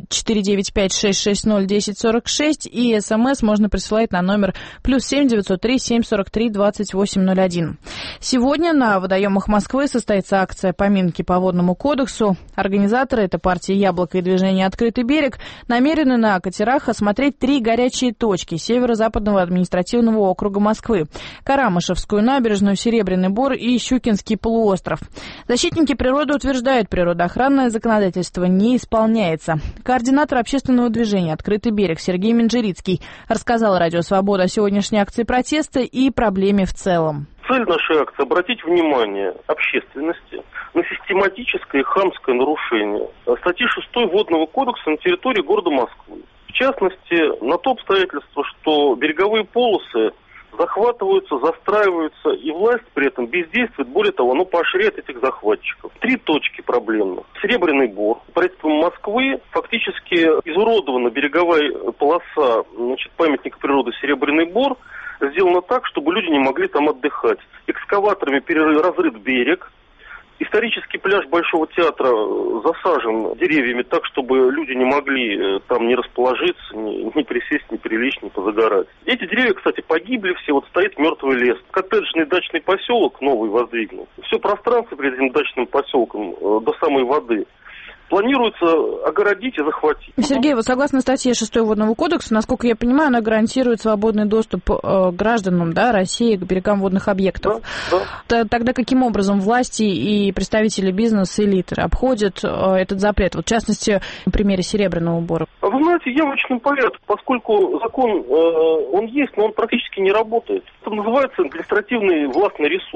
8495 660 1046. И СМС можно присылать на номер +7 903 743 28 801. Сегодня на водоемах Москвы состоится акция поминки по Водному кодексу. Организаторы, это партия «Яблоко» и движение «Открытый берег», намерены на катерах осмотреть 3 горячие точки Северо-Западного административного округа Москвы: Карамышевскую набережную, Серебряный Бор и Щукинский полуостров. Защитники природы утверждают, природоохранное законодательство не исполняется. Координатор общественного движения «Открытый берег» Сергей Минжирицкий рассказал Радио «Свобода» о сегодняшней акции протеста и проблеме в целом. Цель нашей акции – обратить внимание общественности на систематическое и хамское нарушение статьи 6 Водного кодекса на территории города Москвы. В частности, на то обстоятельство, что береговые полосы захватываются, застраиваются, и власть при этом бездействует, более того, оно поощряет этих захватчиков. 3 точки проблемных. Серебряный Бор. Правительством Москвы фактически изуродована береговая полоса памятника природы Серебряный Бор. Сделано так, чтобы люди не могли там отдыхать. Экскаваторами разрыт берег. Исторический пляж Большого театра засажен деревьями так, чтобы люди не могли там ни расположиться, ни присесть, ни прилечь, ни позагорать. Эти деревья, кстати, погибли все, вот стоит мертвый лес. Коттеджный дачный поселок новый воздвигнут. Все пространство перед этим дачным поселком до самой воды планируется огородить и захватить. Сергей, вот согласно статье 6 Водного кодекса, насколько я понимаю, она гарантирует свободный доступ гражданам России к берегам водных объектов. Да. Тогда каким образом власти и представители бизнес-элиты обходят этот запрет? Вот, в частности, на примере Серебряного Бора. Вы знаете, явочным порядком, поскольку закон, он есть, но он практически не работает. Это называется административный властный ресурс.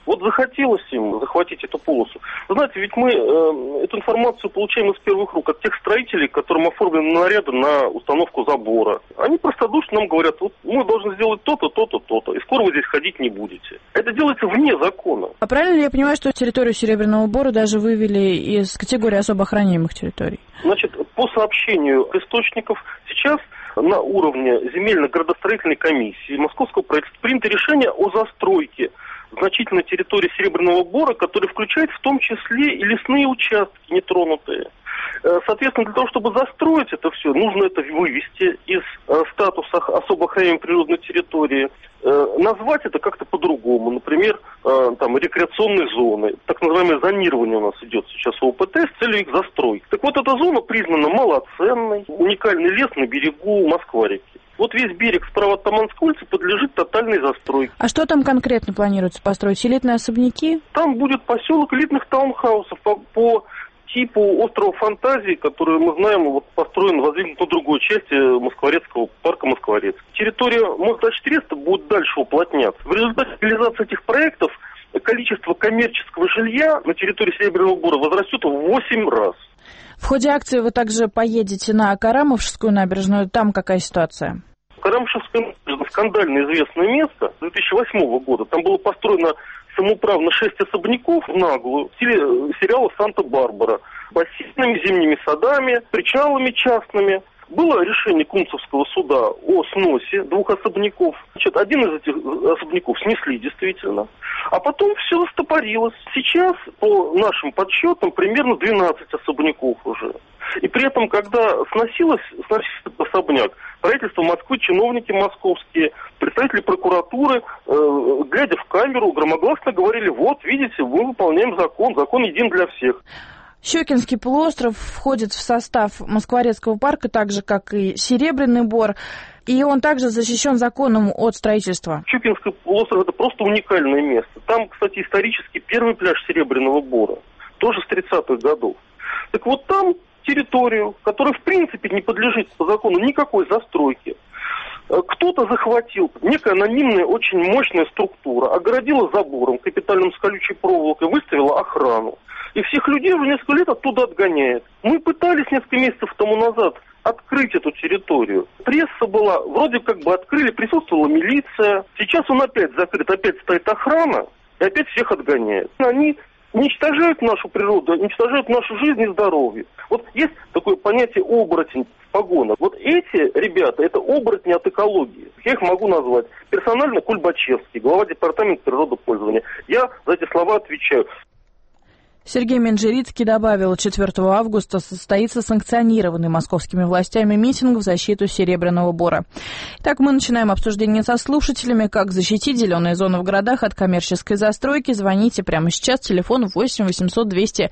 Вот захотелось им захватить эту полосу. Вы знаете, ведь мы эту информацию получаем из первых рук от тех строителей, которым оформлены наряды на установку забора. Они простодушно нам говорят, вот мы должны сделать то-то, то-то, то-то, и скоро вы здесь ходить не будете. Это делается вне закона. А правильно ли я понимаю, что территорию Серебряного Бора даже вывели из категории особо охраняемых территорий? Значит, по сообщению источников, сейчас на уровне земельно-градостроительной комиссии Московского правительства принято решение о застройке значительной территории Серебряного Бора, который включает в том числе и лесные участки нетронутые. Соответственно, для того, чтобы застроить это все, нужно это вывести из статуса особо охраняемой природной территории, назвать это как-то по-другому, например, там, рекреационные зоны, так называемое зонирование у нас идет сейчас в ОПТ с целью их застройки. Так вот, эта зона признана малоценной, уникальный лес на берегу Москва-реки. Вот весь берег справа от Таманской улицы подлежит тотальной застройке. А что там конкретно планируется построить? Элитные особняки? Там будет поселок элитных таунхаусов по типу острова Фантазии, который, мы знаем, вот построен, воздвигнут на другой части Москворецкого парка Москворецк. Территория Мосдачтреста будет дальше уплотняться. В результате реализации этих проектов количество коммерческого жилья на территории Серебряного Бора возрастет в 8 раз. В ходе акции вы также поедете на Карамышевскую набережную. Там какая ситуация? Карамышевская набережная — скандально известное место 2008 года. Там было построено самоуправно 6 особняков в наглую, в стиле сериала «Санта-Барбара», бассейнами, зимними садами, причалами частными. Было решение Кунцевского суда о сносе 2 особняков. Значит, один из этих особняков снесли действительно. А потом все застопорилось. Сейчас, по нашим подсчетам, примерно 12 особняков уже. И при этом, когда сносился особняк, правительство Москвы, чиновники московские, представители прокуратуры, глядя в камеру, громогласно говорили: вот, видите, мы выполняем закон, закон един для всех. Щекинский полуостров входит в состав Москворецкого парка, так же, как и Серебряный Бор, и он также защищен законом от строительства. Щекинский полуостров — это просто уникальное место. Там, кстати, исторически первый пляж Серебряного Бора, тоже с 30-х годов. Так вот там территорию, которая в принципе не подлежит по закону никакой застройке, кто-то захватил, некая анонимная, очень мощная структура, огородила забором, капитальным с колючей проволокой, выставила охрану. И всех людей уже несколько лет оттуда отгоняет. Мы пытались несколько месяцев тому назад открыть эту территорию. Пресса была, вроде как бы открыли, присутствовала милиция. Сейчас он опять закрыт, опять стоит охрана, и опять всех отгоняет. Они уничтожают нашу природу, уничтожают нашу жизнь и здоровье. Вот есть такое понятие оборотень в погонах. Вот эти ребята, это оборотни от экологии. Я их могу назвать. Персонально Кульбачевский, глава департамента природопользования. Я за эти слова отвечаю. Сергей Менжерицкий добавил, 4 августа состоится санкционированный московскими властями митинг в защиту Серебряного Бора. Итак, мы начинаем обсуждение со слушателями. Как защитить зеленые зоны в городах от коммерческой застройки? Звоните прямо сейчас. Телефон 8 800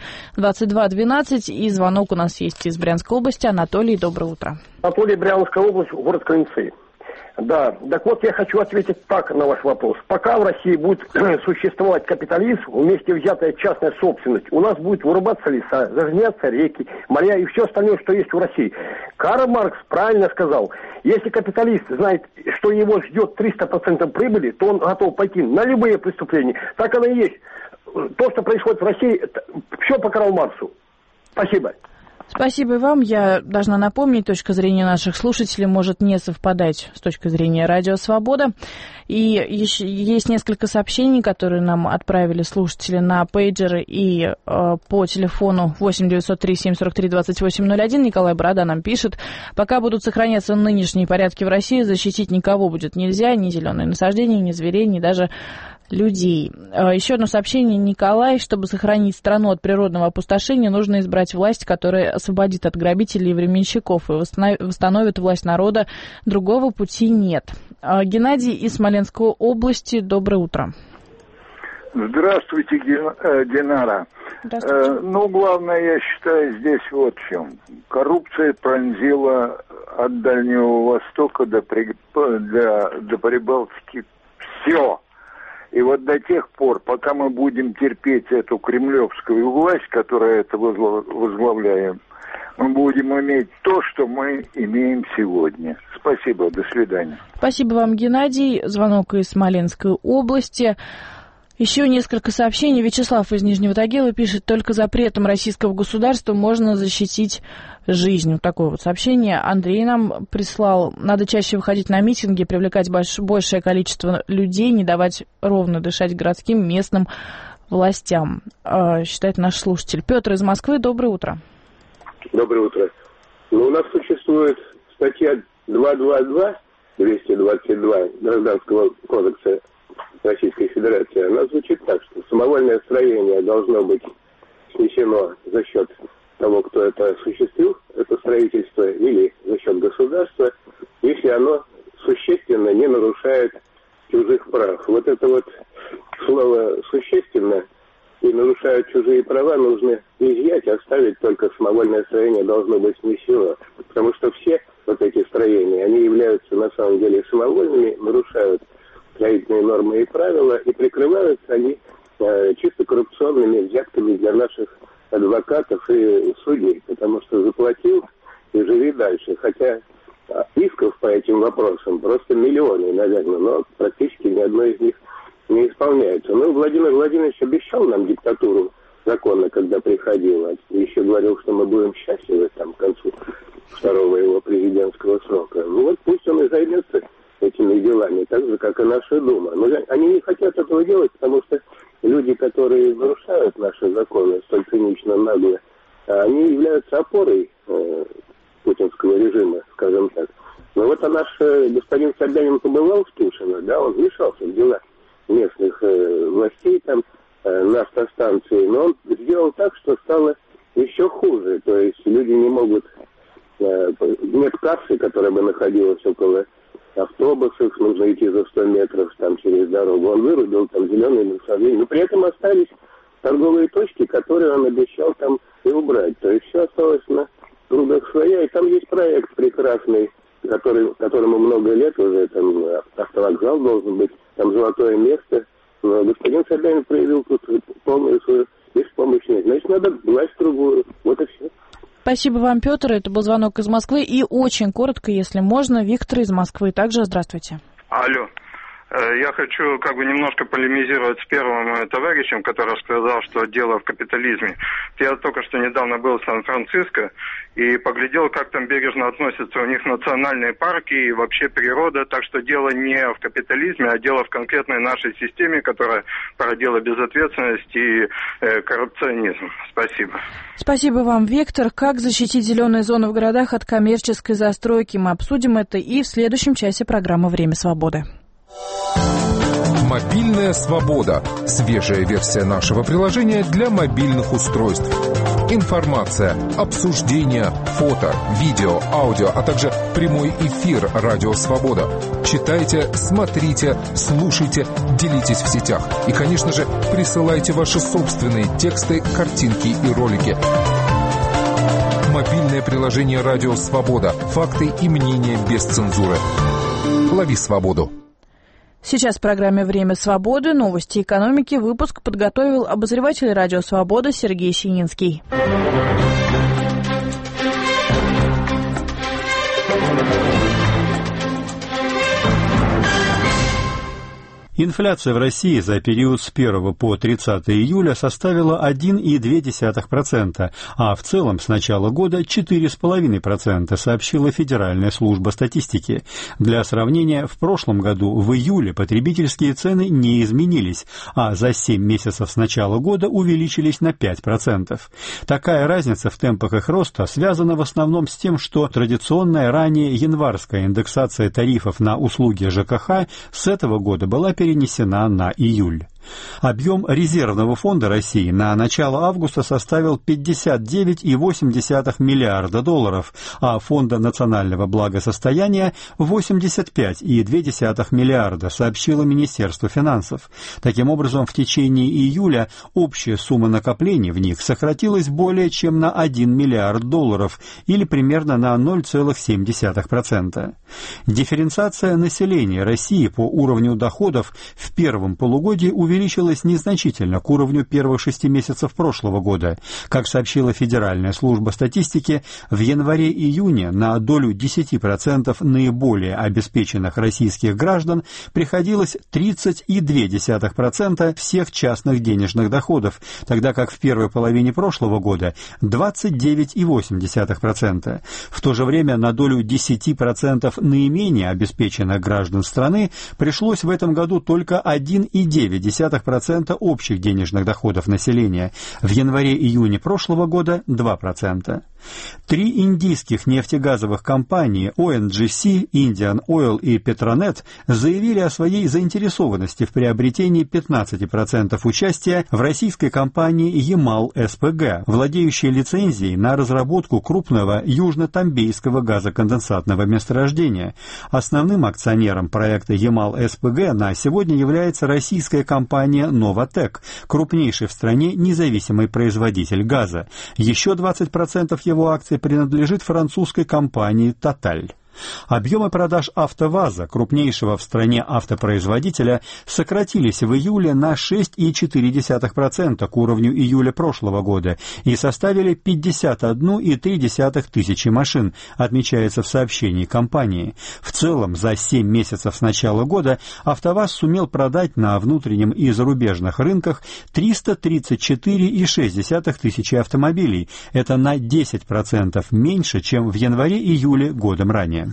222 12. И звонок у нас есть из Брянской области. Анатолий, доброе утро. Анатолий, Брянская область, город Клинцы. Да, так вот я хочу ответить так на ваш вопрос. Пока в России будет существовать капитализм, вместе взятая частная собственность, у нас будет вырубаться леса, загрязняться реки, моря и все остальное, что есть в России. Карл Маркс правильно сказал, если капиталист знает, что его ждет 300% прибыли, то он готов пойти на любые преступления. Так оно и есть. То, что происходит в России, все по Карлу Марксу. Спасибо. Спасибо вам. Я должна напомнить, точка зрения наших слушателей может не совпадать с точки зрения Радио Свобода. И еще есть несколько сообщений, которые нам отправили слушатели на пейджеры и по телефону 8 903 743 2801. Николай Борода нам пишет: пока будут сохраняться нынешние порядки в России, защитить никого будет нельзя, ни зеленые насаждения, ни зверей, ни даже людей. Еще одно сообщение. Николай: чтобы сохранить страну от природного опустошения, нужно избрать власть, которая освободит от грабителей и временщиков и восстановит власть народа. Другого пути нет. Геннадий из Смоленской области. Доброе утро. Здравствуйте, Динара. Здравствуйте. Главное, я считаю, здесь вот в чем. Коррупция пронзила от Дальнего Востока до Прибалтики все. И вот до тех пор, пока мы будем терпеть эту кремлевскую власть, которая это возглавляем, мы будем иметь то, что мы имеем сегодня. Спасибо, до свидания. Спасибо вам, Геннадий. Звонок из Смоленской области. Еще несколько сообщений. Вячеслав из Нижнего Тагила пишет: только запретом российского государства можно защитить жизнь. Вот такое вот сообщение. Андрей нам прислал: надо чаще выходить на митинги, привлекать большее количество людей, не давать ровно дышать городским, местным властям, считает наш слушатель. Петр из Москвы, доброе утро. Доброе утро. У нас существует статья 222 Гражданского кодекса Российской Федерации. Она звучит так, что самовольное строение должно быть снесено за счет того, кто это осуществил, это строительство, или за счет государства, если оно существенно не нарушает чужих прав. Вот это вот слово «существенно» и нарушают чужие права нужно изъять, оставить только самовольное строение должно быть снесено. Потому что все вот эти строения, они являются на самом деле самовольными, нарушают строительные нормы и правила, и прикрываются они чисто коррупционными взятками для наших адвокатов и судей, потому что заплатил и живи дальше. Хотя исков по этим вопросам просто миллионы, наверное, но практически ни одно из них не исполняется. Ну, Владимир Владимирович обещал нам диктатуру закона, когда приходил, еще говорил, что мы будем счастливы там к концу второго его президентского срока. Ну вот пусть он и займется этими делами, так же, как и наша Дума. Но они не хотят этого делать, потому что люди, которые нарушают наши законы столь цинично, нагло, они являются опорой путинского режима, скажем так. Но вот наш господин Собянин побывал в Тушино, да, он вмешался в дела местных властей, там, на автостанции, но он сделал так, что стало еще хуже. То есть люди не могут... Нет кассы, которая бы находилась около автобусов, нужно идти за 100 метров там через дорогу. Он вырубил там зеленые насаждения, но при этом остались торговые точки, которые он обещал там и убрать. То есть все осталось на трудах своя, и там есть проект прекрасный, которому много лет уже, там автовокзал должен быть, там золотое место. Но господин Собянин проявил тут полную свою беспомощность. Значит, надо власть другую. Вот и все. Спасибо вам, Петр. Это был звонок из Москвы. И очень коротко, если можно, Виктор из Москвы. Также здравствуйте. Алло. Я хочу немножко полемизировать с первым товарищем, который сказал, что дело в капитализме. Я только что недавно был в Сан-Франциско и поглядел, как там бережно относятся у них национальные парки и вообще природа. Так что дело не в капитализме, а дело в конкретной нашей системе, которая породила безответственность и коррупционизм. Спасибо. Спасибо вам, Виктор. Как защитить зеленые зоны в городах от коммерческой застройки? Мы обсудим это и в следующем часе программы «Время свободы». Мобильная свобода. Свежая версия нашего приложения для мобильных устройств. Информация, обсуждения, фото, видео, аудио, а также прямой эфир «Радио Свобода». Читайте, смотрите, слушайте, делитесь в сетях. И, конечно же, присылайте ваши собственные тексты, картинки и ролики. Мобильное приложение «Радио Свобода». Факты и мнения без цензуры. Лови свободу. Сейчас в программе «Время свободы», новости экономики. Выпуск подготовил обозреватель «Радио Свобода» Сергей Сининский. Инфляция в России за период с 1 по 30 июля составила 1,2%, а в целом с начала года 4,5%, сообщила Федеральная служба статистики. Для сравнения, в прошлом году в июле потребительские цены не изменились, а за 7 месяцев с начала года увеличились на 5%. Такая разница в темпах их роста связана в основном с тем, что традиционная ранее январская индексация тарифов на услуги ЖКХ с этого года была перенесена на июль. Объем резервного фонда России на начало августа составил 59,8 миллиарда долларов, а фонда национального благосостояния 85,2 миллиарда, сообщило Министерство финансов. Таким образом, в течение июля общая сумма накоплений в них сократилась более чем на 1 миллиард долларов, или примерно на 0,7%. Дифференциация населения России по уровню доходов в первом полугодии увеличилась увеличилась незначительно к уровню первых 6 месяцев прошлого года. Как сообщила Федеральная служба статистики, в январе-июне на долю 10% наиболее обеспеченных российских граждан приходилось 30,2% всех частных денежных доходов, тогда как в первой половине прошлого года 29,8%. В то же время на долю 10% наименее обеспеченных граждан страны пришлось в этом году только 1,9% общих денежных доходов населения. В январе-июне прошлого года 2%. 3 индийских нефтегазовых компании ONGC, Indian Oil и Petronet заявили о своей заинтересованности в приобретении 15% участия в российской компании Ямал СПГ, владеющей лицензией на разработку крупного южно-тамбейского газоконденсатного месторождения. Основным акционером проекта Ямал СПГ на сегодня является российская компания Novatek, крупнейший в стране независимый производитель газа. Еще 20% его акций принадлежит французской компании Total. Объемы продаж АвтоВАЗа, крупнейшего в стране автопроизводителя, сократились в июле на 6,4% к уровню июля прошлого года и составили 51,3 тысячи машин, отмечается в сообщении компании. В целом, за 7 месяцев с начала года АвтоВАЗ сумел продать на внутреннем и зарубежных рынках 334,6 тысячи автомобилей. Это на 10% меньше, чем в январе-июле годом ранее.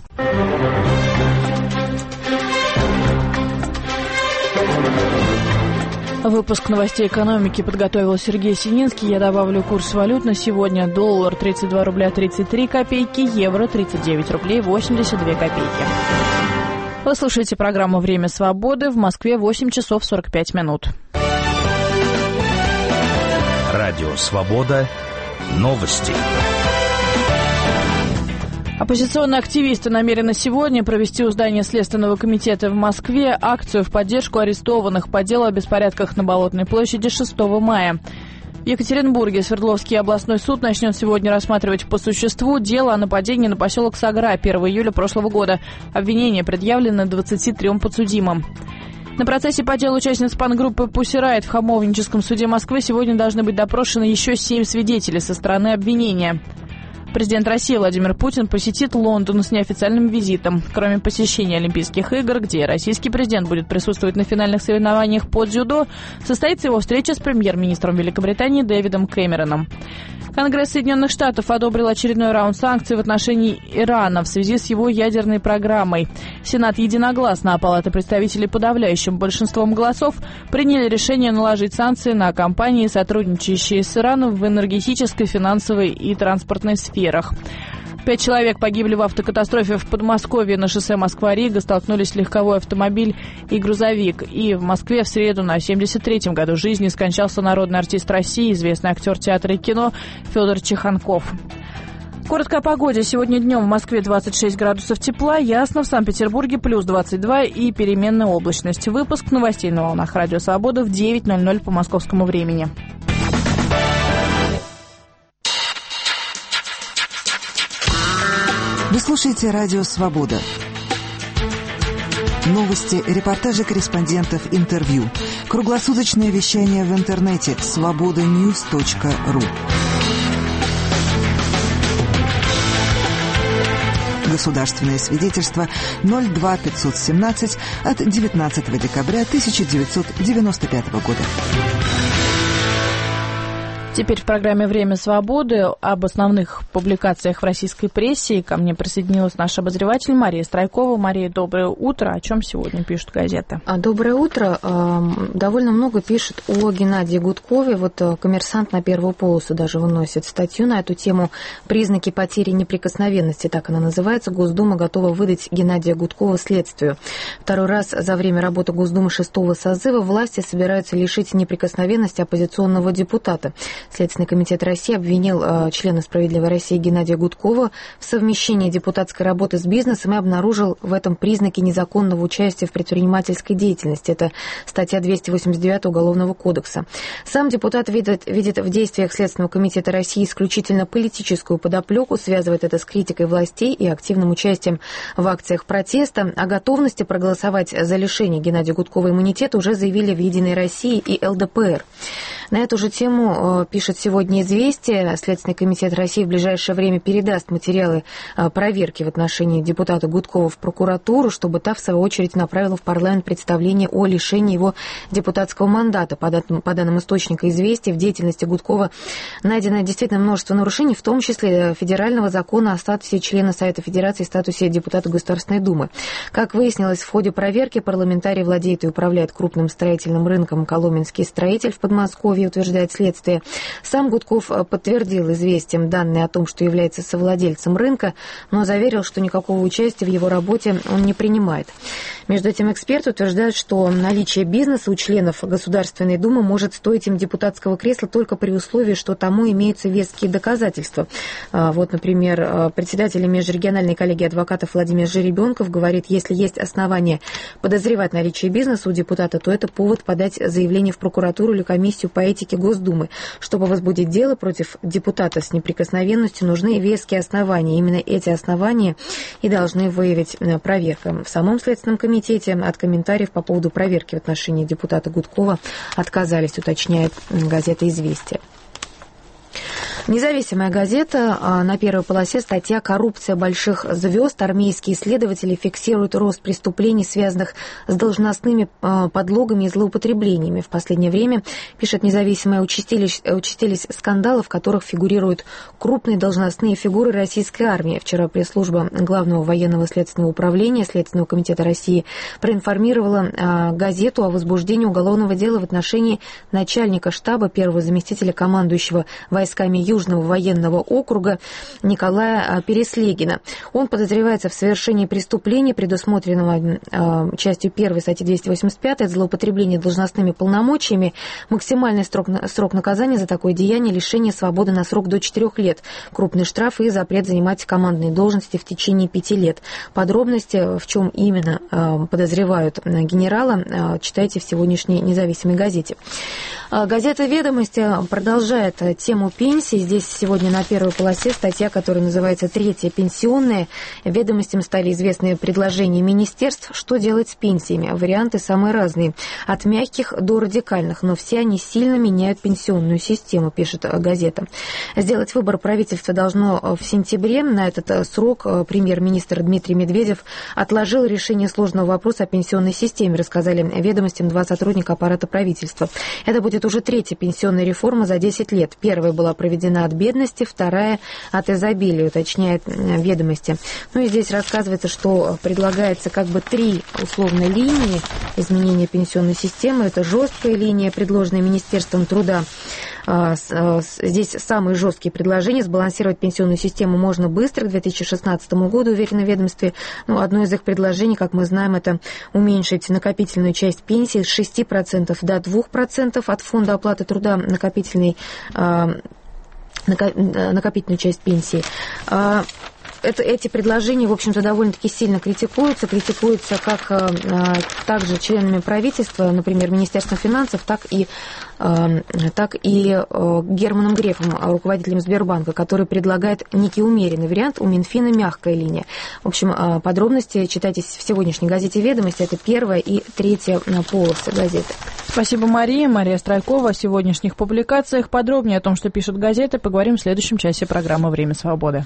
Выпуск новостей экономики подготовил Сергей Сининский. Я добавлю курс валют на сегодня. Доллар 32 рубля 33 копейки, евро 39 рублей 82 копейки. Вы слушаете программу «Время свободы». В Москве 8 часов 45 минут. Радио «Свобода». Новости. Оппозиционные активисты намерены сегодня провести у здания Следственного комитета в Москве акцию в поддержку арестованных по делу о беспорядках на Болотной площади 6 мая. В Екатеринбурге Свердловский областной суд начнет сегодня рассматривать по существу дело о нападении на поселок Сагра 1 июля прошлого года. Обвинения предъявлены 23 подсудимым. На процессе по делу участниц панк-группы Pussy Riot в Хамовническом суде Москвы сегодня должны быть допрошены еще 7 свидетелей со стороны обвинения. Президент России Владимир Путин посетит Лондон с неофициальным визитом. Кроме посещения Олимпийских игр, где российский президент будет присутствовать на финальных соревнованиях по дзюдо, состоится его встреча с премьер-министром Великобритании Дэвидом Кэмероном. Конгресс Соединенных Штатов одобрил очередной раунд санкций в отношении Ирана в связи с его ядерной программой. Сенат единогласно, а Палата представителей подавляющим большинством голосов приняли решение наложить санкции на компании, сотрудничающие с Ираном в энергетической, финансовой и транспортной сферах. 5 человек погибли в автокатастрофе в Подмосковье. На шоссе Москва-Рига столкнулись легковой автомобиль и грузовик. И в Москве в среду на 73-м году жизни скончался народный артист России, известный актер театра и кино Федор Чеханков. Коротко о погоде. Сегодня днем в Москве 26 градусов тепла, ясно, в Санкт-Петербурге плюс 22 и переменная облачность. Выпуск новостей на волнах Радио Свобода в 9:00 по московскому времени. Вы слушаете Радио Свобода. Новости, репортажи корреспондентов, интервью. Круглосуточное вещание в интернете svobodanews.ru. Государственное свидетельство 02517 от 19 декабря 1995 года. Теперь в программе «Время свободы» об основных публикациях в российской прессе. И ко мне присоединилась наш обозреватель Мария Страйкова. Мария, доброе утро. О чем сегодня пишут газеты? Доброе утро. Довольно много пишут о Геннадии Гудкове. Вот «Коммерсант» на первую полосу даже выносит статью на эту тему. «Признаки потери неприкосновенности», так она называется. Госдума готова выдать Геннадия Гудкова следствию. Второй раз за время работы Госдумы 6-го созыва власти собираются лишить неприкосновенности оппозиционного депутата. Следственный комитет России обвинил члена «Справедливой России» Геннадия Гудкова в совмещении депутатской работы с бизнесом и обнаружил в этом признаки незаконного участия в предпринимательской деятельности. Это статья 289 Уголовного кодекса. Сам депутат видит в действиях Следственного комитета России исключительно политическую подоплеку, связывает это с критикой властей и активным участием в акциях протеста. О готовности проголосовать за лишение Геннадия Гудкова иммунитета уже заявили в «Единой России» и ЛДПР. На эту же тему пишет сегодня «Известия». Следственный комитет России в ближайшее время передаст материалы проверки в отношении депутата Гудкова в прокуратуру, чтобы та, в свою очередь, направила в парламент представление о лишении его депутатского мандата. По данным источника «Известий», в деятельности Гудкова найдено действительно множество нарушений, в том числе федерального закона о статусе члена Совета Федерации и статусе депутата Государственной Думы. Как выяснилось, в ходе проверки парламентарий владеет и управляет крупным строительным рынком «Коломенский строитель» в Подмосковье, утверждает следствие. Сам Гудков подтвердил «Известиям» данные о том, что является совладельцем рынка, но заверил, что никакого участия в его работе он не принимает. Между тем, эксперты утверждают, что наличие бизнеса у членов Государственной Думы может стоить им депутатского кресла только при условии, что тому имеются веские доказательства. Вот, например, председатель межрегиональной коллегии адвокатов Владимир Жеребенков говорит, если есть основания подозревать наличие бизнеса у депутата, то это повод подать заявление в прокуратуру или комиссию по этике Госдумы. Чтобы возбудить дело против депутата с неприкосновенностью, нужны веские основания. Именно эти основания и должны выявить проверка. В самом Следственном комитете от комментариев по поводу проверки в отношении депутата Гудкова отказались, уточняет газета «Известия». Независимая газета, на первой полосе статья «Коррупция больших звезд. Армейские исследователи фиксируют рост преступлений, связанных с должностными подлогами и злоупотреблениями. В последнее время, пишет независимая, участились скандалы, в которых фигурируют крупные должностные фигуры российской армии. Вчера пресс-служба Главного военного следственного управления Следственного комитета России проинформировала газету о возбуждении уголовного дела в отношении начальника штаба, первого заместителя командующего войсками Южного военного округа Николая Переслегина. Он подозревается в совершении преступления, предусмотренного частью 1 статьи 285, злоупотребление должностными полномочиями. Максимальный срок наказания за такое деяние — лишение свободы на срок до 4 лет, крупный штраф и запрет занимать командные должности в течение 5 лет. Подробности, в чем именно подозревают генерала, читайте в сегодняшней независимой газете. Газета «Ведомости» продолжает тему пенсий. Здесь сегодня на первой полосе статья, которая называется «Третья пенсионная». Ведомостям стали известны предложения министерств, что делать с пенсиями. Варианты самые разные, от мягких до радикальных, но все они сильно меняют пенсионную систему, пишет газета. Сделать выбор правительство должно в сентябре. На этот срок премьер-министр Дмитрий Медведев отложил решение сложного вопроса о пенсионной системе, рассказали ведомостям 2 сотрудника аппарата правительства. Это будет уже 3-я пенсионная реформа за 10 лет. Первая была проведена от бедности, вторая от изобилия, уточняет ведомости. Ну и здесь рассказывается, что предлагается как бы 3 условные линии изменения пенсионной системы. Это жесткая линия, предложенная Министерством труда. Здесь самые жесткие предложения. Сбалансировать пенсионную систему можно быстро, к 2016 году, уверено в ведомстве. Но одно из их предложений, как мы знаем, это уменьшить накопительную часть пенсии с 6% до 2% от фонда оплаты труда, накопительную часть пенсии. Эти предложения, в общем-то, довольно-таки сильно критикуются как также членами правительства, например, Министерством финансов, так и Германом Грефом, руководителем Сбербанка, который предлагает некий умеренный вариант, у Минфина мягкая линия. В общем, подробности читайте в сегодняшней газете «Ведомости». Это 1-я и 3-я полосы газеты. Спасибо, Мария. Мария Стройкова о сегодняшних публикациях. Подробнее о том, что пишут газеты, поговорим в следующем часе программы «Время свободы».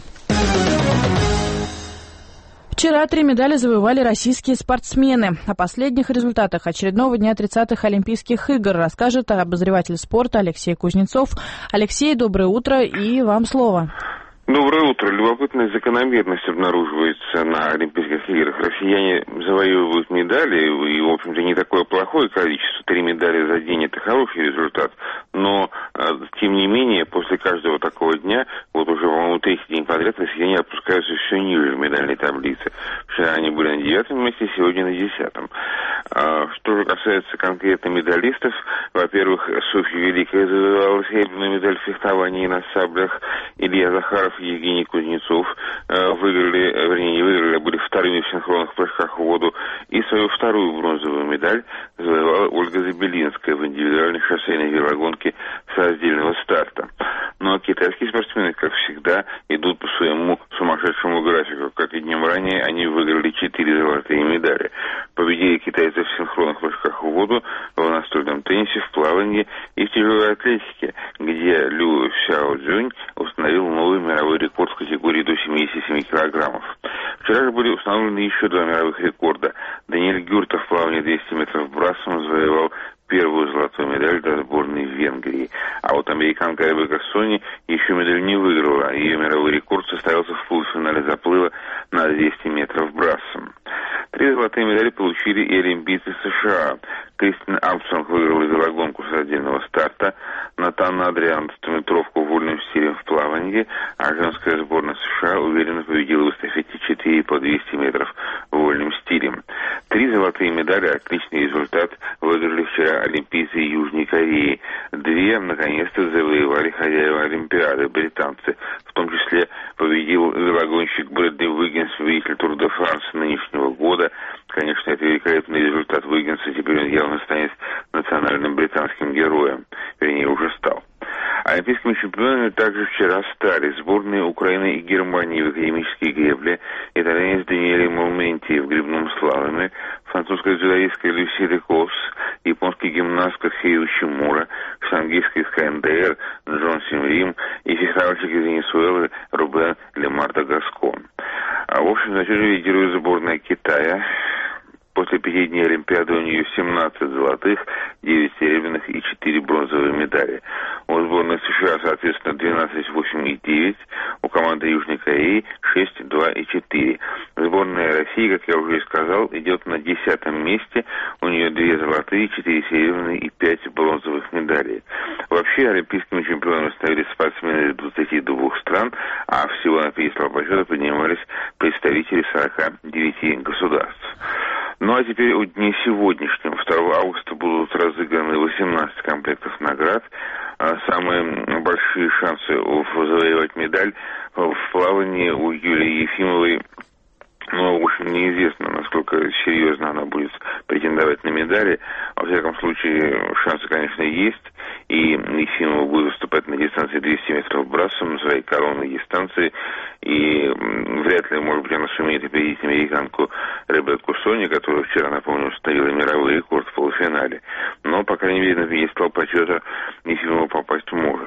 Вчера 3 медали завоевали российские спортсмены. О последних результатах очередного дня 30-х Олимпийских игр расскажет обозреватель спорта Алексей Кузнецов. Алексей, доброе утро, и вам слово. Доброе утро. Любопытная закономерность обнаруживается на Олимпийских играх. Россияне завоевывают медали, и, в общем-то, не такое плохое количество. 3 медали за день – это хороший результат. Но, тем не менее, после каждого такого дня, вот уже, по-моему, 3-й день подряд, россияне опускаются все ниже в медальной таблице. Вчера они были на 9-м месте, сегодня на 10-м. Что что же касается конкретно медалистов, во-первых, Софья Великая завоевала серебряную медаль в фехтовании на саблях. Илья Захаров и Евгений Кузнецов были вторыми в синхронных прыжках в воду. И свою вторую бронзовую медаль завоевала Ольга Забелинская в индивидуальной шоссейной велогонке с раздельного старта. Ну а китайские спортсмены, как всегда, идут по своему сумасшедшему графику. Как и днем ранее, они выиграли 4 золотые медали. Победили китайцы в синхронных прыжках в воду, в настольном теннисе, в плавании и в тяжелой атлетике, где Лю Сяо-Цзюнь установил новый мировой рекорд в категории до 77 килограммов. Вчера же были установлены еще 2 мировых рекорда. Даниэль Гюрта в плавании 200 метров брасом завоевал первую золотую медаль для сборной Венгрии. А вот американка Ребекка Сони еще медаль не выиграла. Ее мировой рекорд состоялся в полуфинале заплыва на 200 метров брасом. 3 золотые медали получили и олимпийцы США. Кристин Армстронг выиграла велогонку с отдельного старта, Натан Адриан 100-метровку вольным стилем в плавании, а женская сборная США уверенно победила в эстафете 4 по 200 метров вольным стилем. 3 золотые медали, отличный результат, выиграли вчера олимпийцы Южной Кореи. 2 наконец-то завоевали хозяева Олимпиады, британцы. В том числе победил велогонщик Брэдли Уиггинс, победитель Тур де Франс нынешнего года. Конечно, это великолепный результат Уиггинса, теперь он явно станет национальным британским героем. Вернее, уже стал. Олимпийскими чемпионами также вчера стали сборные Украины и Германии в академической гребле, итальянец Даниэле Моменти в гребном слаломе, французская дзюдоистка Люси Декос, японский гимнаст Хэй Учимура, шангейский КНДР Джон Симрим и фехтовальщик из Венесуэлы Рубен Лемарда Гаскон. В общем, на сегодня лидирует сборная Китая. После 5 дней Олимпиады у нее 17 золотых, 9 серебряных и 4 бронзовые медали. У сборной США, соответственно, 12, 8 и 9. У команды Южной Кореи 6, 2 и 4. Сборная России, как я уже и сказал, идет на 10-м месте. У нее 2 золотые, 4 серебряные и 5 бронзовых медалей. Вообще, олимпийскими чемпионами становились спортсмены из 22 стран, а всего на пьедестал почета поднимались представители 49 государств. Ну а теперь о дне сегодняшнем. 2 августа будут разыграны 18 комплектов наград. Самые большие шансы завоевать медаль в плавании у Юлии Ефимовой. Ну, в общем, неизвестно, насколько серьезно она будет претендовать на медали. Во всяком случае, шансы, конечно, есть. И Ефимова будет выступать на дистанции 200 метров брасом, на своей коронной дистанции. И вряд ли, может быть, она сумеет победить американку Ребекку Сони, которая вчера, напомню, установила мировой рекорд в полуфинале. Но, по крайней мере, на пьедестал почета Ефимова попасть может.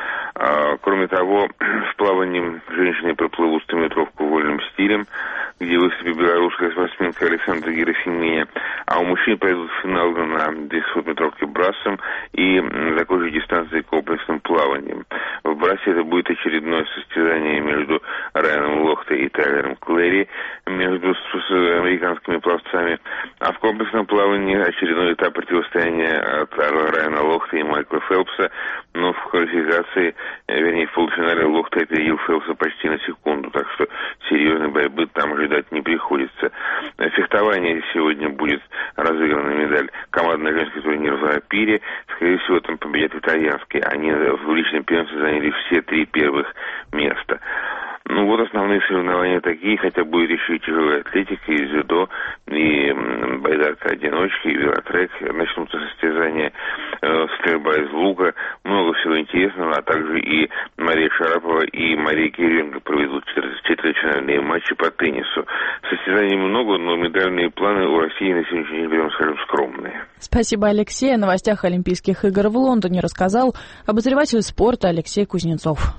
Кроме того, в плавании женщины проплывут 100-метровку вольным стилем, где выступит белорусская спортсменка Александра Герафимия, а у мужчин пройдут финал на 200-метровке брасом и на такой же дистанции комплексным плаванием. В брасе это будет очередное состязание между Райаном Лохтой и Тайлером Клэри, между американскими пловцами, а в комплексном плавании очередной этап противостояния от Райана Лохта и Майкла Фелпса, но в квалификации, вернее, в полуфинале Лохта опередил Фелпса почти на секунду, так что серьезной борьбы там ожидать не приходится. В фехтовании сегодня будет разыграна медаль командный женский турнир в Рапире. Скорее всего, там победят итальянские. Они в личном первенстве заняли все 3 первых места. Ну вот основные соревнования такие, хотя будет еще и тяжелая атлетика, и дзюдо, и байдарка-одиночки, и велотрек. Начнутся состязания, стрельба из лука, много всего интересного, а также и Мария Шарапова и Мария Кириенко проведут четвертьфинальные матчи по теннису. Состязаний много, но медальные планы у России на сегодняшний день, прямо скажем, скромные. Спасибо, Алексей. О новостях Олимпийских игр в Лондоне рассказал обозреватель спорта Алексей Кузнецов.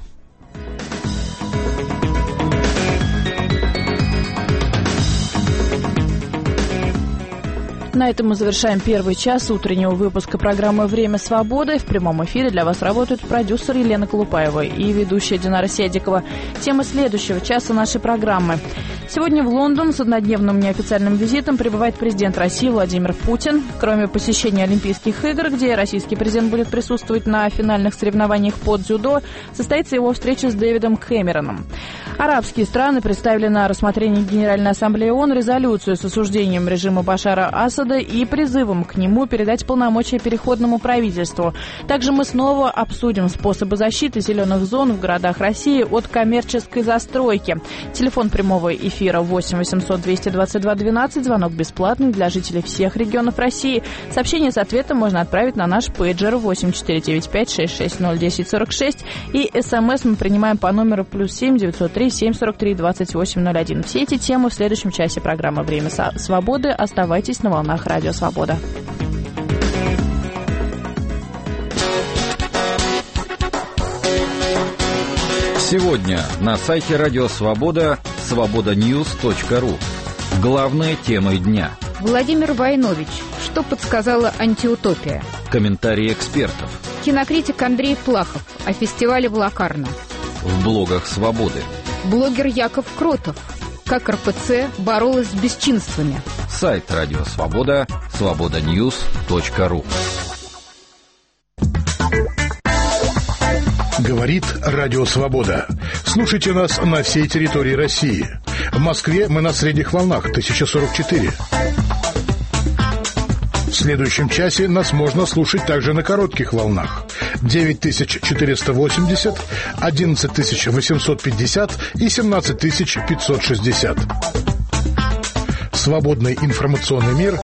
На этом мы завершаем первый час утреннего выпуска программы «Время свободы». В прямом эфире для вас работают продюсер Елена Колупаева и ведущая Динара Седикова. Тема следующего часа нашей программы. Сегодня в Лондон с однодневным неофициальным визитом прибывает президент России Владимир Путин. Кроме посещения Олимпийских игр, где российский президент будет присутствовать на финальных соревнованиях по дзюдо, состоится его встреча с Дэвидом Кэмероном. Арабские страны представили на рассмотрение Генеральной Ассамблеи ООН резолюцию с осуждением режима Башара Асада и призывом к нему передать полномочия переходному правительству. Также мы снова обсудим способы защиты зеленых зон в городах России от коммерческой застройки. Телефон прямого эфира 8 800 222 12, звонок бесплатный для жителей всех регионов России. Сообщение с ответом можно отправить на наш пейджер 8495 660 1046 и СМС мы принимаем по номеру +7 903 743 2801. Все эти темы в следующем часе программы «Время свободы». Оставайтесь на волнах Радио Свобода. Сегодня на сайте Радио Свобода свободаnews.ру. Главные темы дня. Владимир Войнович. Что подсказала антиутопия? Комментарии экспертов. Кинокритик Андрей Плахов о фестивале в Локарно. В блогах Свободы. Блогер Яков Кротов. Как РПЦ боролась с бесчинствами. Сайт Радио Свобода свободаnews.ру. Говорит Радио Свобода. Слушайте нас на всей территории России. В Москве мы на средних волнах 1044. В следующем часе нас можно слушать также на коротких волнах 9480, 11850 и 17560. Свободный информационный мир